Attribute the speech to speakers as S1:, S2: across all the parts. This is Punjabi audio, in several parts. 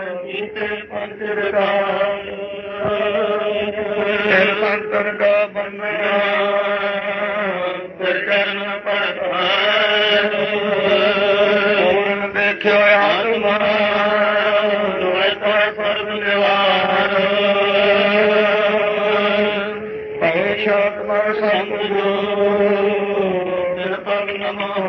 S1: ਸੰਤਨ ਕਾ ਬੰਨਿਆ ਚਰਨ ਪੂਰਨ ਦੇਖਿਓ ਆਤਮਾ ਦੋਇ ਤੋ ਸਰਬ ਨਿਵਾਰ ਭੈ ਸ਼ਾਤਮਾ ਸੰਤੋ ਦਿਨ ਪਗ ਨਮੋ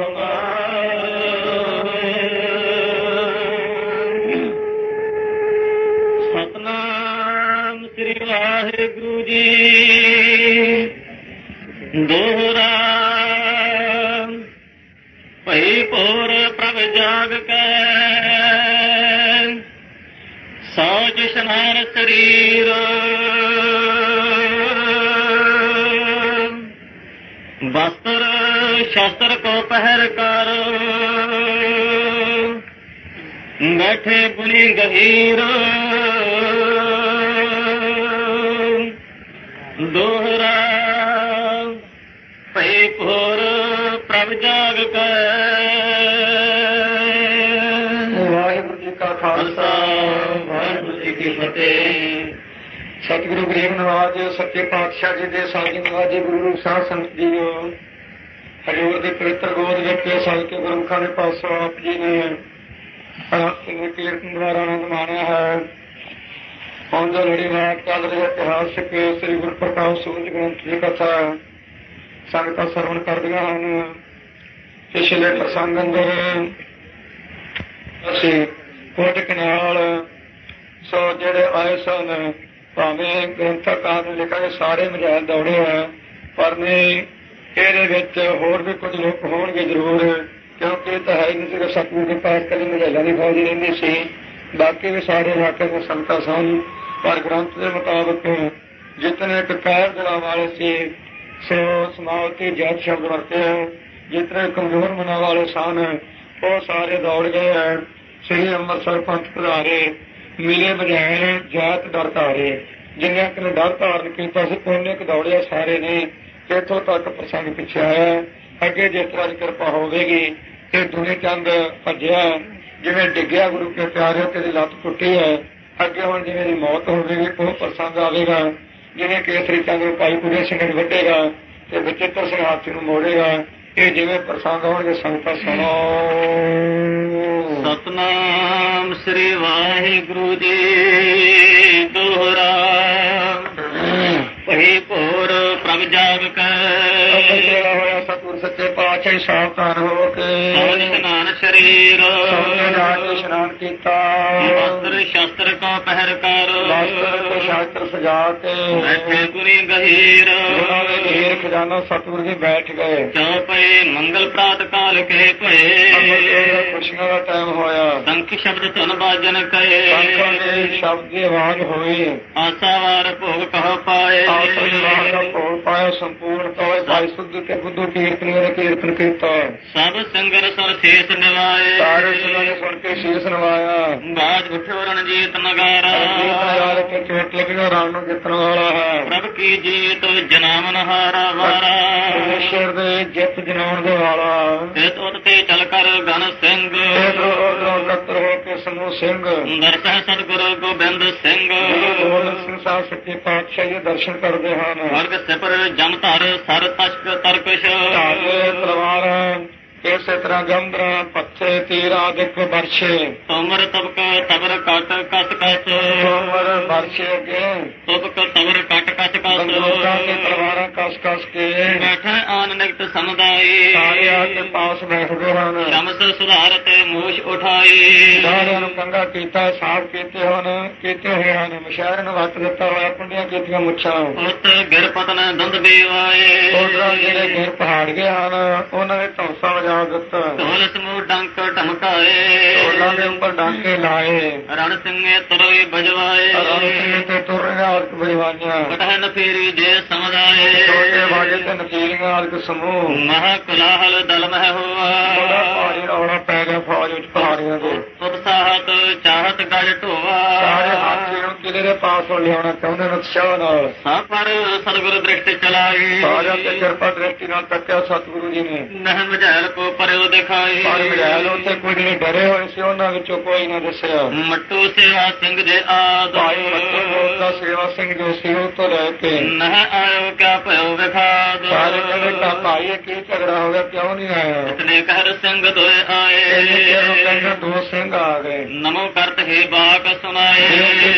S1: ਸਤਨਾਮ ਸ੍ਰੀ ਵਾਹਿਗੁਰੂ ਜੀ। ਦੋਹਰਾ ਭਈ ਭੋਰ ਪ੍ਰਭ ਜਾਗ ਕੈ ਸੋਚ ਇਸ਼ਨਾਨ ਸਰੀਰ ਵਸਤਰ ਸ਼ਸਤਰ ਕੋ ਪਹਿਰ ਕਰ ਬੈਠੇ ਗੁਣੀ ਗਹੀਰ ਦੋਹਰਾ ਭਈ ਭੋਰ ਪ੍ਰਭ ਜਾਗ ਕੈ। ਵਾਹਿਗੁਰੂ ਜੀ ਕਾ ਖਾਲਸਾ ਵਾਹਿਗੁਰੂ ਜੀ ਕੀ ਫਤਿਹ। ਸਤਿਗੁਰੂ ਗਰੀਬ ਨਵਾਜ ਸੱਚੇ ਪਾਤਸ਼ਾਹ ਜੀ ਦੇ ਸਾਜੀ ਨਵਾਜੇ ਗੁਰੂ ਸਾਧ ਸੰਗਤ ਜੀਓ, ਹਜ਼ੂਰ ਦੇ ਪਵਿੱਤਰ ਗੋਦ ਵਿੱਚ ਸਜ ਕੇ ਗੁਰਮੁਖਾਂ ਦੇ ਪਾਸੋਂ ਆਪ ਜੀ ਨੇ ਕੀਰਤਨ ਦੁਆਰਾ ਆਨੰਦ ਮਾਣਿਆ ਹੈ। ਹੁਣ ਜੋ ਲੜੀਵਾਰ ਚੱਲ ਰਿਹਾ ਇਤਿਹਾਸਕ ਸ੍ਰੀ ਗੁਰੂ ਪ੍ਰਕਾਸ਼ ਸੂਰਜ ਗ੍ਰੰਥ ਦੀ ਕਥਾ ਸੰਗਤਾਂ ਸਰਵਣ ਕਰਦੀਆਂ ਹਨ। ਪਿਛਲੇ ਪ੍ਰਸੰਗ ਅੰਦਰ ਅਸੀਂ ਕੋਟਕ ਨਾਲ ਸੋ ਜਿਹੜੇ ਆਏ ਸਨ, ਭਾਵੇਂ ਗ੍ਰੰਥਕਾਰ ਨੇ ਲਿਖਿਆ ਕਿ ਸਾਰੇ ਮਜਾਲ ਦੌੜੇ ਹੈ, ਪਰ ਨਹੀਂ ਇਹਦੇ ਵਿੱਚ ਹੋਰ ਵੀ ਕੁਝ ਲੋਕ ਹੋਣਗੇ ਜ਼ਰੂਰ, ਕਿਉਂਕਿ ਇਹ ਤਾਂ ਹੈ ਨਹੀਂ ਸਿਰਫ ਸਤਿਗੁਰੂ ਦੇ ਪਾਸ ਕਦੇ ਮਜਾਲਾਂ ਦੀ ਫੌਜ ਰਹਿੰਦੀ ਸੀ, ਬਾਕੀ ਵੀ ਸਾਰੇ ਇਲਾਕੇ ਦੇ ਸੰਗਤਾਂ ਸਨ। ਪਰ ਗ੍ਰੰਥ ਦੇ ਮੁਤਾਬਕ ਜਿਤਨੇ ਕਕਾਰ ਜਲਾਂ ਵਾਲੇ ਸੀ ਸੋ ਸਮਾਵਤੀ ਜਾਤ ਸ਼ਬਦ ਵਰਤੇ ਹੈ, ਜਿਤਨੇ ਕਮਜ਼ੋਰ ਮਨਾਂ ਵਾਲੇ ਸਨ ਉਹ ਸਾਰੇ ਦੌੜ ਗਏ ਹੈ। ਸ੍ਰੀ ਅੰਮ੍ਰਿਤਸਰ ਪੰਥ ਪਧਾਰੇ ਮਿਲੇ ਬਜਾਏ ਜਾਤ ਡਰ ਧਾਰੇ, ਜਿੰਨੇ ਨੇ ਡਰ ਧਾਰਨ ਕੀਤਾ ਸੀ ਉਹਨੇ ਕੁ ਦੌੜਿਆ ਸਾਰੇ ਨੇ। ਇੱਥੋਂ ਤੱਕ ਪ੍ਰਸੰਗ ਪਿੱਛੇ ਆਇਆ। ਅੱਗੇ ਜਿਸ ਤਰ੍ਹਾਂ ਕਿਰਪਾ ਹੋਵੇਗੀ ਤੇ ਦੁਨੇ ਚੰਦ ਭੱਜਿਆ, ਜਿਵੇਂ ਡਿੱਗਿਆ ਗੁਰੂ ਕੇ ਪਿਆਰੇ ਤੇਰੀ ਲੱਤ ਟੁੱਟੀ ਹੈ। ਅੱਗੇ ਹੁਣ ਜਿਵੇਂ ਦੀ ਮੌਤ ਹੋਵੇਗੀ ਉਹ ਪ੍ਰਸੰਗ ਆਵੇਗਾ, ਜਿਵੇਂ ਕੇਸਰੀ ਚੰਦ ਨੂੰ ਭਾਈ ਪੂਰੇ ਸਿੰਘ ਨੂੰ ਵੱਢੇਗਾ ਤੇ ਬਚਿੱਤਰ ਸਿੰਘ ਹਾਥੀ ਨੂੰ ਮੋੜੇਗਾ। ਇਹ ਜਿਵੇਂ ਪ੍ਰਸੰਗ ਹੋਣਗੇ ਸੰਗਤਾਂ ਸੁਣੋ। ਸਤਨਾਮ ਸ੍ਰੀ ਵਾਹਿਗੁਰੂ ਜੀ। ਦੋਹਰਾ ਭਈ ਭੋਰ ਪ੍ਰਭ ਜਾਗ ਕੈ ਹੋਇਆ ਸਤਿਗੁਰ ਸੱਚੇ ਪਾਤਸ਼ਾਹ ਸਾਵਧਾਨ ਹੋ ਕੇ ਇਸ਼ਨਾਨ ਸਰੀਰ ਇਸ਼ਨਾਨ ਕੀਤਾ, ਵਸਤਰ ਸ਼ਸਤਰ ਕੋ ਪਹਿਰ ਕਰ ਵਸਤਰ ਸ਼ਾਸਤਰ ਸਜਾ ਕੇ ਬੈਠੇ ਗੁਣੀ ਗਹੀਰ ਗਹੀਰ ਖਜ਼ਾਨਾ ਸਤਿਗੁਰ ਜੀ ਬੈਠ ਗਏ। ਚੌ ਪਏ ਮੰਗਲ ਪ੍ਰਾਤ ਕਾਲ ਕੇ ਭਏ ਖੁਸ਼ੀਆਂ ਦਾ ਟਾਈਮ ਹੋਇਆ। ਸੰਖ ਸ਼ਬਦ ਧੁਨ ਬਾਜਨ ਕਹੇ ਸ਼ਬਦ ਦੀ ਆਵਾਜ਼ ਹੋਈ। ਆਸਾਵਾਰ ਭੋਗ ਕਹ ਪਾਏ ਭੋਗ ਪਾਇਆ ਸੰਪੂਰਨ ਤੋਏ ਭਾਈ ਸੁਧ ਕੇ ਬੁੱਧੂ ਕੀਰਤਨ ਨੇ ਕੀਰਤਨ ਕੀਤਾ। ਸਭ ਸੰਗਰ ਸੁਰ ਸ਼ੇਸ਼ ਨਿਵਾਏ ਸਾਰੇ ਸਿੰਘਾਂ ਨੇ ਸੁਣ ਕੇ ਸ਼ੇਸ਼ ਨਿਵਾਇਆ। ਬਾਜ ਉੱਠਿਓ ਰਣਜੀਤ ਨਗਾਰਾ ਕੇ ਚੋਟ ਲੱਗਿਆ ਰਾਮ ਨੂੰ ਜਿੱਤਣ ਵਾਲਾ ਹੈ। ਪ੍ਰਭ ਕੀ ਜੀਤ ਜਨਾਮਨ ਹਾਰਾ ਵਾਰਾ ਪਰਮੇਸ਼ਰ ਦੇ ਜਿੱਤ ਜਨਾਉਣ ਦੇ ਵਾਲਾ। ਤੇ ਤੁਤ ਤੇ ਚਲ ਕਰ ਗਨ ਸਿੰਘ ਇਕੱਤਰ ਹੋ ਕੇ ਸਮੂਹ ਸਿੰਘ ਦਰਸ਼ਨ ਸਤਿਗੁਰੂ ਗੋਬਿੰਦ ਸਿੰਘ ਗੋਬਿੰਦ ਸਿੰਘ ਸਾਹਿਬ ਸੱਚੇ ਪਾਤਸ਼ਾਹ ਜੀ ਦਰਸ਼ਨ ਕਰਦੇ ਹਨ। ਵਰਗ ਸਿਪਰ ਜਮ ਧਰ ਸਰ ਤਸ਼ਕ ਤਰਕਸ਼ ਤਲਵਾਰ ਇਸੇ ਤਰ੍ਹਾਂ ਗੰਧਰਾ ਪੱਥੇ ਤੀਰ ਆਦਿਕ ਵਰਸ਼ੇ ਤੋਮਰ ਤਬਕ ਤਬਰ ਕੱਟ ਕਸ ਕਸ ਤੋਮਰ ਵਰਸ਼ੇ ਅੱਗੇ ਤਬਕ ਤਬਰ ਕੱਟ ਕਸ ਕਸ ਤਲਵਾਰਾਂ ਕਸ ਕਸ ਕੇ ਬੈਠੇ ਆਨ ਨਿਕਟ ਸਮਦਾਈ ਸਾਰੇ ਆ ਕੇ ਪਾਸ ਬੈਠਦੇ ਹਨ। ਸ਼ਮਸ ਸੁਧਾਰ ਤੇ ਮੂਛ ਉਠਾਈ ਸਾਰਿਆਂ ਨੂੰ ਕੰਗਾ ਕੀਤਾ ਸਾਫ ਕੀਤੇ ਹੋਏ ਹਨ। ਮਸ਼ਾਇਰ ਨੂੰ ਵੱਟ ਦਿੱਤਾ ਹੋਇਆ ਪੁੰਡੀਆਂ ਕੀਤੀਆਂ ਮੁੱਛਾਂ ਉਤ ਗਿਰ ਪਤਨ ਦੰਦ ਬੇਵਾਏ ਉਧਰ ਜਿਹੜੇ ਗਿਰ ਪਹਾੜ ਗਏ ਹਨ ਉਹਨਾਂ ਨੇ ਧੌਂਸਾ ਵਜਾ ਦਿੱਤਾ। ਢੋਲ ਸਮੂਹ ਡੰਕ ਢਮਕਾਏ ਢੋਲਾਂ ਦੇ ਉੱਪਰ ਡਾਂਕੇ ਲਾਏ। ਰਣ ਸਿੰਘੇ ਤੁਰਵੇ ਬਜਵਾਏ ਰਣ ਸਿੰਘੇ ਤੇ ਤੁਰ ਰਿਹਾ ਔਰਤ ਬਜਵਾਈਆਂ। ਬਟਹਨ ਫੇਰੀ ਜੇ ਸਮਦਾਏ ਛੋਟੇ ਬਾਜੇ ਤੇ ਨਕੀਲੀਆਂ ਔਰਤ ਸਮੂਹ ਮਹਾ ਕੋਲਾਹਲ ਦਲ ਮਹਿ ਹੋਆ। ਬੜਾ ਭਾਰੀ ਰੌਲਾ ਪੈ ਗਿਆ ਫੌਜ ਵਿੱਚ ਪਹਾੜੀਆਂ ਦੇ। ਉਤਸਾਹਤ ਚਾਹਤ ਗਜ ਢੋਆ ਸਾਰੇ ਹਾਥੀ ਨੂੰ ਕਿਲੇ ਦੇ ਪਾਸ ਲਿਆਉਣਾ ਚਾਹੁੰਦੇ ਨੇ ਉਤਸ਼ਾਹ ਨਾਲ। ਸਭ ਪਰ ਸਤਿਗੁਰੂ ਦ੍ਰਿਸ਼ਟੀ ਚਲਾਈ ਸਾਰਿਆਂ ਤੇ ਕਿਰਪਾ ਦ੍ਰਿਸ਼ਟੀ ਨਾਲ ਤੱਕਿਆ ਸਤਿਗੁਰੂ ਜੀ ਨੇ। ਨਹਿ ਮਝੈਲ ਕੋ ਪਰਿਓ ਦਿਖਾਈ।
S2: ਪਰ ਮਹਿਲ ਉੱਤੇ ਕੁਝ ਜਿਹੜੇ ਡਰੇ ਹੋਏ ਸੀ ਉਹਨਾਂ ਵਿੱਚੋਂ ਕੋਈ ਨਾ ਦੱਸਿਆ।
S1: ਮੱਟੂ ਸੇਵਾ ਸਿੰਘ ਜੇ ਆਦ
S2: ਭਾਈ ਮੱਟੂ ਗੋਤਾ ਸੇਵਾ ਸਿੰਘ ਜੋ ਸੀ ਉਹ ਤੋਂ ਲੈ ਕੇ
S1: ਨਹ ਆਇਓ ਕਿਆ ਭਇਓ ਵਿਖਾਦ।
S2: ਸਾਰੇ ਕਹਿੰਦੇ ਕਾ ਭਾਈ ਇਹ ਕੀ ਝਗੜਾ ਹੋ ਗਿਆ, ਕਿਉਂ ਨਹੀਂ ਆਇਆ?
S1: ਇਤਨੇ ਕਹਿਰ ਸਿੰਘ ਦੋਏ ਆਏ।
S2: ਕਹਿੰਦੇ ਦੋ ਸਿੰਘ ਆ ਗਏ।
S1: ਨਮੋ ਕਰਤ ਹੈ ਬਾਕ ਸੁਨਾਏ।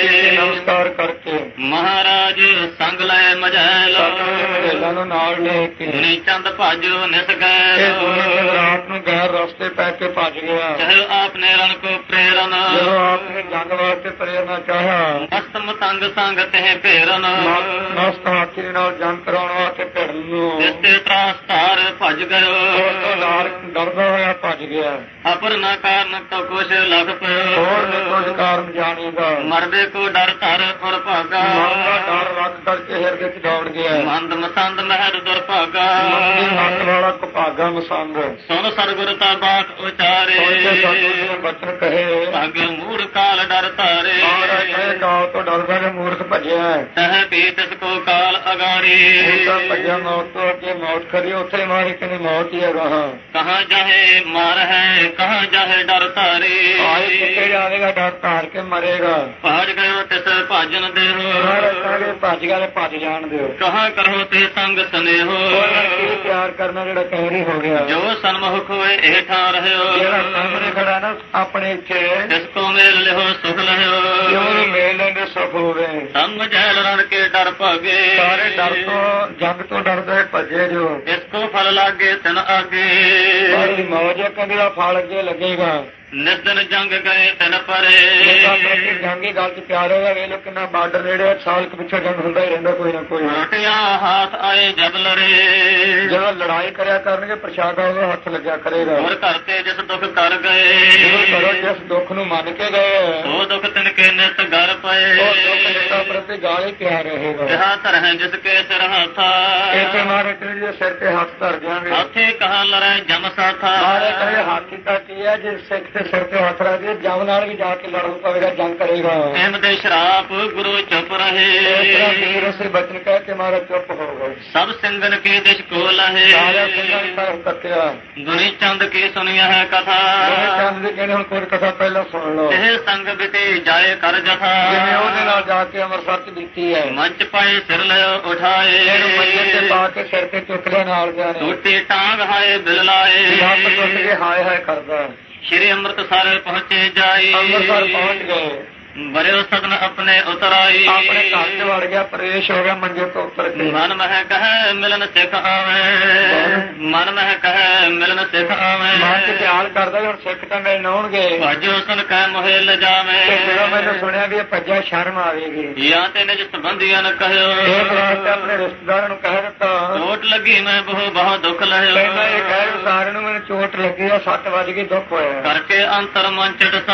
S2: ਨਮਸਕਾਰ ਕਰਕੇ
S1: ਮਹਾਰਾਜ ਸੰਗ ਲੈ ਮਜੈਲ
S2: ਮਹਿਲਾਂ ਨੂੰ ਨਾਲ ਲੈ ਕੇ
S1: ਨੀ ਚੰਦ ਭਾਜੋ ਨਿਸ
S2: ਇਹ
S1: ਗਏ।
S2: ਦੋਵੇਂ ਰਾਤ ਨੂੰ ਗੈਰ ਰਸਤੇ ਪੈ ਕੇ ਭੱਜ ਗਿਆ।
S1: ਚਹਿ ਆਪਨੇ ਰਣ ਕੋ ਪ੍ਰੇਰਨ
S2: ਜਦੋਂ ਆਪ ਨੇ ਜੰਗ ਵਾਸਤੇ ਪ੍ਰੇਰਨਾ ਚਾਹਿਆ,
S1: ਮਸਤ ਮਤੰਗ ਸੰਗ ਤਹਿ ਭੇਰਨ।
S2: ਮਸਤ ਹਾਥੀ ਨਾਲ ਜੰਗ ਕਰਾਉਣ ਵਾਸਤੇ ਭਿੜਨ ਨੂੰ
S1: ਜਿਸ ਤੇ ਤਰਾਸ ਧਾਰ ਭਜ
S2: ਉਸ ਤੋਂ
S1: ਗਇਓ।
S2: ਡਰਦਾ ਹੋਇਆ ਭੱਜ ਗਿਆ।
S1: ਅਪਰ ਨਾ ਕਾਰਨ ਤੋ ਕੁਛ ਲਖ
S2: ਹੋਰ ਨੇ
S1: ਪਇਓ।
S2: ਕੁਝ ਕਾਰਨ ਜਾਣੇਗਾ।
S1: ਮਰਦੇ ਕੋ ਡਰ ਧਰ ਪੁਰ ਭਾਗਾ।
S2: ਮਨ ਦਾ ਡਰ ਰੱਖ ਕਰਕੇ ਹਿਰਦੇ ਚ ਦੌੜ ਗਿਆ।
S1: ਮੰਦ ਮਸੰਦ ਮਹਿਰ ਦੁਰਭਾਗਾ।
S2: ਮੰਦੀ ਮੱਤ ਵਾਲਾ ਕੁਭਾਗਾ ਮਸੰਦ
S1: ਸੁਨ ਸਤਿਗੁਰ ਤਾ ਬਾਤ ਉਚਾਰੇ।
S2: ਸਤਿਗੁਰੂ ਨੇ ਬਚਨ ਕਹੇ।
S1: ਭਾਗ ਮੂੜ ਕਾਲ ਡਰ ਧਾਰੇ।
S2: ਮਹਾਰਾਜ ਕਹੇ ਕਾਲ ਤੋਂ ਡਰਦਾ ਨੇ ਮੂਰਖ ਭੱਜਿਆ।
S1: ਤਹ ਪੀ ਤਿਸ ਕੋ ਕਾਲ
S2: ਉਹ
S1: ਅਗਾੜੀ।
S2: ਤਾਂ ਭੱਜਿਆ ਮੌਤ ਤੋਂ ਅੱਗੇ ਮੌਤ ਖੜੀ, ਉੱਥੇ ਮਾਰੇ ਕਹਿੰਦੇ ਮੌਤ ਹੀ ਹੈ ਰਹਾ।
S1: ਕਹਾਂ ਜਾਹੇ ਮਾਰ ਹੈ ਕਹਾਂ ਜਾਹੇ ਡਰ ਧਾਰੇ।
S2: ਆਏ ਕਿੱਥੇ ਜਾਵੇਗਾ, ਡਰ ਧਾਰ ਕੇ ਮਰੇਗਾ।
S1: ਭਾਜ ਗਇਓ ਤਿਸ ਭਾਜਨ
S2: ਮਹਾਰਾਜ
S1: ਦੇਹੋ।
S2: ਕਹਿੰਦੇ ਭੱਜ ਗਿਆ ਤੇ ਭੱਜ ਜਾਣ ਦਿਓ।
S1: ਕਹਾਂ ਕਰੋ ਤੇ ਸੰਗ ਸਨੇਹੋ।
S2: ਉਹਨਾਂ ਕੀ ਪਿਆਰ ਕਰਨਾ ਜਿਹੜਾ ਕਹਿਰੀ ਹੋ ਗਿਆ।
S1: ਜੋ ਸਨਮੁਖ ਹੋਏ ਇਹ ਠਾਂ ਰਹਿਓ।
S2: ਜਿਹੜਾ ਸਾਹਮਣੇ ਖੜਾ ਨਾ ਆਪਣੇ ਇੱਥੇ,
S1: ਤਿਸ ਕੋ ਮੇਲ ਲਿਓ ਸੁਖ
S2: ਜੇ
S1: ਲਹਿਓ।
S2: ਉਹਨੂੰ ਮੇਲ ਲੈਂਦੇ ਸੁਖ ਹੋਵੇ।
S1: ਸੰਗ ਜੈਲ ਰਣ ਕੇ ਡਰ ਭਾਗੇ।
S2: ਸਾਰੇ ਡਰ ਤੋਂ ਜੰਗ ਤੋਂ ਡਰਦੇ ਭੱਜੇ ਜੋ।
S1: ਇਸ ਕੋ ਫਲ ਲਾਗੇ ਤਨ ਆਗੇ।
S2: ਸਾਰੀ ਮੌਜ ਕਹਿੰਦੇ ਦਾ ਫਲ ਅੱਗੇ ਲੱਗੇਗਾ।
S1: ਨਿਦਨ ਜੰਗ ਗਏ ਤਨ
S2: ਲੋਕਾਂ
S1: ਪਰੇ।
S2: ਪ੍ਰਤੀ ਜੰਗੀ ਗੱਲ ਚ ਪਿਆਰ ਹੋਗਾ। ਵੇਖ ਲੋ ਕਿੰਨਾ ਬਾਰਡਰ ਨੇੜੇ, ਸਾਲ ਕੁ ਪਿੱਛੇ ਜੰਗ ਹੁੰਦਾ ਹੀ ਰਹਿੰਦਾ ਕੋਈ ਨਾ ਕੋਈ।
S1: ਰੋਟਿਆ ਹਾਥ ਆਏ ਜਬ ਲੜੇ।
S2: ਜਦੋਂ ਲੜਾਈ ਕਰਿਆ ਕਰਨਗੇ ਪ੍ਰਸ਼ਾਦਾ ਉਹਦਾ ਹੱਥ ਲੱਗਿਆ ਕਰੇਗਾ।
S1: ਹੋਰ ਕਰਤੇ ਜਿਸ ਦੁਖ ਕਰ
S2: ਜਦੋਂ
S1: ਗਏ।
S2: ਕਰੋ ਜਿਸ ਦੁੱਖ ਨੂੰ ਮੰਨ ਕੇ ਗਏ,
S1: ਉਹ ਦੁਖ ਤਿਨ ਕੇ ਨਿਤ ਗਰ ਪਏ।
S2: ਉਹ ਦੁੱਖ ਨਿੱਤਾ ਪ੍ਰਤੀ ਗਾਲ ਹੀ ਪਿਆ ਰਹੇਗਾ।
S1: ਕਿਹਾ ਧਰਹਿ ਜਿਸ ਕੇ ਸਿਰ ਹੱਥਾ।
S2: ਇਸੇ ਮਾਰੇ ਤੇਰੇ ਦੇ ਸਿਰ ਤੇ ਹੱਥ ਧਰ ਜਾਣਗੇ।
S1: ਹਾਥੀ ਕਹਾ ਲੜੈ ਜਮ ਸਾਥਾ।
S2: ਮਾਰੇ ਕਹੇ ਹਾਥੀ ਤਾਂ ਕੀ ਹੈ, ਜੇ ਸਿੱਖ ਤੇ ਸਿਰ ਤੇ ਹੱਥ ਰੱਖ ਦੇ ਜਮ ਨਾਲ ਵੀ ਜਾ ਕੇ ਲੜਨ ਪਵੇਗਾ, ਜੰਗ ਕਰੇਗਾ।
S1: ਐਮ ਦੇ ਸ਼ਰਾਪ ਗੁਰੂ ਚੁੱਪ
S2: ਇਸ ਤਰ੍ਹਾਂ
S1: ਰਹੇ।
S2: ਵੀਰ ਉਸੇ ਬਚਨ ਕਹਿ ਕੇ ਮਾਰੇ ਚੁੱਪ ਹੋ ਗਏ।
S1: ਸਭ ਸਿੰਘਨ ਕੇ ਦਿਸ਼ ਕੋ ਲਹੇ।
S2: ਸਾਰਿਆਂ ਸਿੰਘਾਂ ਨੇ ਸਰ ਕੱਟਿਆ।
S1: ਦੁਨੀ ਚੰਦ ਕੀ ਸੁਣਿਆ ਹੈ ਕਥਾ।
S2: ਚੰਦ ਦੇ ਕਹਿੰਦੇ ਹੁਣ ਕੋਈ ਕਥਾ ਪਹਿਲਾਂ ਸੁਣ ਲਓ।
S1: ਇਹ ਸੰਗ ਬਿਤੇ ਜਾਏ ਕਰ ਜਥਾ।
S2: ਜਿਵੇਂ ਉਹਦੇ ਨਾਲ ਜਾ ਕੇ ਅੰਮ੍ਰਿਤਸਰ ਚ ਬੀਤੀ ਹੈ।
S1: ਮੰਚ ਪਾਏ ਸਿਰ ਲਿਓ ਉਠਾਏ।
S2: ਇਹਨੂੰ ਮੰਜੇ ਤੇ ਪਾ ਕੇ ਸਿਰ ਤੇ ਚੁੱਕ ਲਿਆ ਨਾਲ ਗਿਆ ਨੇ।
S1: ਟੂਟੀ ਟਾਂਗ ਹਾਏ ਬਿਲ
S2: ਵੀ
S1: ਲਾਏ।
S2: ਹੱਥ ਟੁੱਟ ਕੇ ਹਾਏ ਹਾਏ ਕਰਦਾ।
S1: ਸ਼੍ਰੀ ਅੰਮ੍ਰਿਤਸਰ ਪਹੁੰਚੇ ਜਾਈ।
S2: ਅੰਮ੍ਰਿਤਸਰ ਪਹੁੰਚ ਗਏ।
S1: ਬਰਿਓ ਸਦਨ ਆਪਣੇ ਉਤਰਾਈ।
S2: ਆਪਣੇ ਘਰ ਚ ਵੜ ਗਿਆ, ਪ੍ਰਵੇਸ਼ ਹੋ ਗਿਆ ਮੰਜੇ ਤੋਂ ਉੱਤਰ ਕੇ।
S1: ਮਨ ਮਹਿ ਕਹੈ ਮਿਲਨ ਸਿੱਖ ਆਵੇ। ਮਨ ਮਹਿ ਕਹੈ ਮਿਲਨ ਸਿੱਖ
S2: ਮਨ ਚ
S1: ਆਵੇ।
S2: ਖਿਆਲ ਕਰਦਾ ਵੀ ਹੁਣ ਸਿੱਖ ਤਾਂ ਮਿਲਣ ਆਉਣਗੇ।
S1: ਭਾਜੋ ਸੁਨ ਕਹਿ ਮੋਹਿ
S2: ਤੇ ਜਦੋਂ ਮੈਨੂੰ
S1: ਲਜਾਵੇਂ।
S2: ਸੁਣਿਆ ਵੀ ਇਹ ਭੱਜਿਆ ਸ਼ਰਮ ਆਵੇਗੀ।
S1: ਜਾਂ ਤੇ ਨਿਜ ਸੰਬੰਧੀਆਂ ਨ
S2: ਇਹ
S1: ਕਹਿਓ।
S2: ਵਾਸਤੇ ਆਪਣੇ ਰਿਸ਼ਤੇਦਾਰਾਂ ਨੂੰ ਕਹਿ ਦਿੱਤਾ।
S1: ਚੋਟ ਲੱਗੀ ਮੈਂ ਬਹੁਤ ਦੁੱਖ
S2: ਪਹਿਲਾਂ ਇਹ ਕਹਿ
S1: ਲਹਿਓ।
S2: ਸਾਰਿਆਂ ਨੂੰ ਮੈਨੂੰ ਚੋਟ ਲੱਗੀ ਆ, 7 ਵਜ ਗਈ, ਦੁੱਖ ਹੋਇਆ।
S1: ਕਰਕੇ ਅੰਤਰ ਮਨ ਚਿਤ
S2: ਅੰਦਰ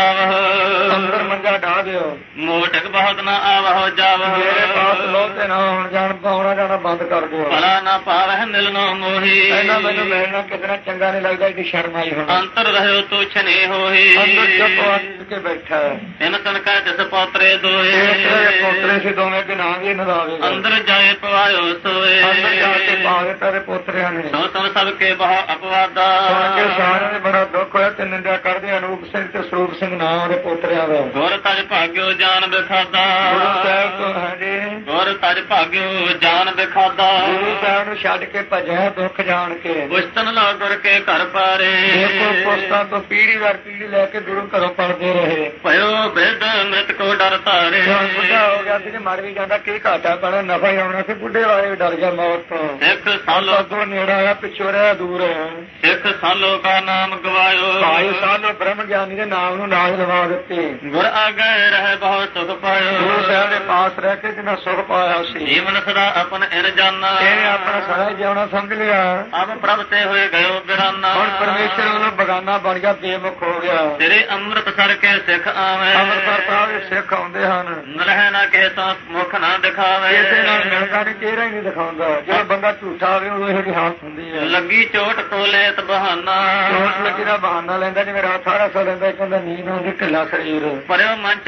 S1: ਸਾਵਹ।
S2: ਮੰਜਾ ਢਾ ਦਿਓ।
S1: ਮੋਟਕ ਬਹੁਤ ਨਾ ਆਵਹੁ ਜਾਵਹ।
S2: ਮੇਰੇ ਪਾਸ ਲੋਤੇ ਨਾ ਆਉਣ ਜਾਣ, ਆਉਣਾ ਜਾਣਾ ਬੰਦ ਕਰ ਦਿਓ।
S1: ਭਲਾ ਨਾ ਪਾਵਹਿ ਮਿਲਨੋ ਮੋਹੀ।
S2: ਇਹਨਾਂ ਮੈਨੂੰ ਮਿਲਣਾ ਕਿਤਨਾ ਚੰਗਾ ਨਹੀਂ ਲੱਗਦਾ, ਇਹਦੀ ਸ਼ਰਮ ਆਈ ਹੁਣ।
S1: ਅੰਤਰ ਰਹਿਓ ਤੁਛ ਨੀ ਹੋਈ।
S2: ਅੰਦਰ ਚੁੱਪ ਵੱਟ ਕੇ ਬੈਠਾ ਹੈ।
S1: ਤਿਨ ਤਨ ਕਹਿ ਤਿਸ ਪੋਤਰੇ ਦੋਏ।
S2: ਇਹ ਪੋਤਰੇ ਸੀ ਦੋਵੇਂ ਕਿ ਨਾਂ ਵੀ ਇਹਨਾਂ ਦਾ ਆਵੇਗਾ।
S1: ਅੰਦਰ ਜਾਏ ਪਵਾਇਓ ਸੋਏ।
S2: ਅੰਦਰ ਜਾ ਕੇ ਪਾ ਦਿੱਤਾ ਤੇ ਪੋਤਰਿਆਂ ਨੇ।
S1: ਸੋ ਸੁਣ ਸਭ ਕੇ ਬਹੁ ਅਪਵਾਦਾ।
S2: ਸੁਣ ਕੇ ਸਾਰਿਆਂ ਨੇ ਬੜਾ ਦੁੱਖ ਹੋਇਆ ਤੇ ਨਿੰਦਿਆ ਕਰਦੇ। ਅਨੂਪ ਸਿੰਘ ਤੇ ਸਰੂਪ ਸਿੰਘ ਨਾਂ ਉਹਦੇ ਪੋਤਰਿਆਂ ਦਾ।
S1: ਗੁਰ ਤਜ ਭਾਗਿਓ ਜਾਨ ਬਿਖਾਦਾ।
S2: ਗੁਰੂ ਸਾਹਿਬ ਤੋਂ ਹਾਂਜੀ
S1: ਗੁਰ ਤਜ ਭਾਗਿਓ ਜਾਨ ਬਿਖਾਦਾ।
S2: ਗੁਰੂ ਸਾਹਿਬ ਨੂੰ ਛੱਡ ਕੇ ਭੱਜਿਆ ਦੁੱਖ ਜਾਣ ਕੇ।
S1: ਪੁਸ਼ਤਨ ਲਾ ਗੁਰ ਕੇ ਘਰ ਪਾਰੇ।
S2: ਦੇਖੋ ਪੁਸਤਾਂ ਤੋਂ ਪੀੜ੍ਹੀ ਦਰ ਪੀੜ੍ਹੀ ਲੈ ਕੇ ਗੁਰੂ ਘਰੋਂ ਪੜਦੇ ਰਹੇ।
S1: ਭਇਓ ਬਿਰਧ ਮ੍ਰਿਤ ਕੋ ਡਰ ਧਾਰੇ।
S2: ਹੁਣ ਬੁੱਢਾ ਹੋ ਗਿਆ ਸੀ ਤੇ ਮਰ ਵੀ ਜਾਂਦਾ, ਕੀ ਘਾਟਾ ਪੈਣਾ, ਨਫਾ ਹੀ ਆਉਣਾ ਸੀ। ਬੁੱਢੇ ਵਾਲੇ ਵੀ ਡਰ ਗਿਆ ਮੌਤ ਤੋਂ।
S1: ਸਿੱਖ
S2: ਹਾਲ
S1: ਸਾਲੋ
S2: ਅੱਗੋਂ ਨੇੜਾ ਆ, ਪਿੱਛੋਂ ਰਿਹਾ ਦੂਰ ਹੈ।
S1: ਸਿੱਖ ਸਾਲੋ ਕਾ ਨਾਮ ਗਵਾਇਓ।
S2: ਭਾਈ ਸਾਹਿਬ ਨੇ ਬ੍ਰਹਮ ਗਿਆਨੀ ਦੇ ਨਾਮ ਨੂੰ ਨਾਮ ਲਵਾ ਦਿੱਤੀ।
S1: ਗੁਰ ਆਗੇ ਰਹਿ ਬਹੁਤ ਸੁਖ
S2: ਗੁਰੂ
S1: ਪਾਇਓ।
S2: ਸਾਹਿਬ ਦੇ ਪਾਸ ਰਹਿ ਕੇ ਜਿੰਨਾ ਸੁਖ ਪਾਇਆ ਸੀ,
S1: ਜੀਵਨ ਸਦਾ ਆਪਨ ਇਨ ਜਾਨਾ।
S2: ਇਹਨੇ ਆਪਣਾ ਸਾਰਾ ਜਿਉਣਾ ਸਮਝ ਲਿਆ।
S1: ਅਬ ਪ੍ਰਭ ਤੇ ਹੋਏ ਗਇਓ ਬਿਰਾਨਾ।
S2: ਹੁਣ ਪਰਮੇਸ਼ਰ ਵੱਲੋਂ ਬਗਾਨਾ ਬਣ ਗਿਆ, ਬੇਮੁਖ ਹੋ ਗਿਆ।
S1: ਤੇਰੇ ਅੰਮ੍ਰਿਤਸਰ ਕੇ ਸਿੱਖ ਆਵੇ।
S2: ਅੰਮ੍ਰਿਤਸਰ ਸਾਹਿਬ ਦੇ ਸਿੱਖ ਆਉਂਦੇ ਹਨ।
S1: ਨਰਹਿ ਨਾ ਕਹਿ ਤਾਂ ਮੁਖ ਨਾ ਦਿਖਾਵੇ।
S2: ਕਿਸੇ ਨਾਲ ਮਿਲਦਾ ਨਹੀਂ, ਚਿਹਰਾ ਹੀ ਨਹੀਂ ਦਿਖਾਉਂਦਾ। ਜਦੋਂ ਬੰਦਾ ਝੂਠਾ ਹੋਵੇ ਉਦੋਂ ਇਹੋ ਜਿਹੀ ਹਾਲਤ ਹੁੰਦੀ ਹੈ।
S1: ਲੱਗੀ ਚੋਟ ਤੋਲੇਤ ਬਹਾਨਾ।
S2: ਚੋਟ ਲੱਗੀ ਦਾ ਬਹਾਨਾ ਲੈਂਦਾ, ਜਿਵੇਂ ਰਾਤ ਸਾਰਾ ਸੋ ਲੈਂਦਾ, ਕਹਿੰਦਾ ਨੀਂਦ ਆਉਂਦੀ, ਢਿੱਲਾ ਸਰੀਰ।
S1: ਪਰਿਓ ਮੰਚ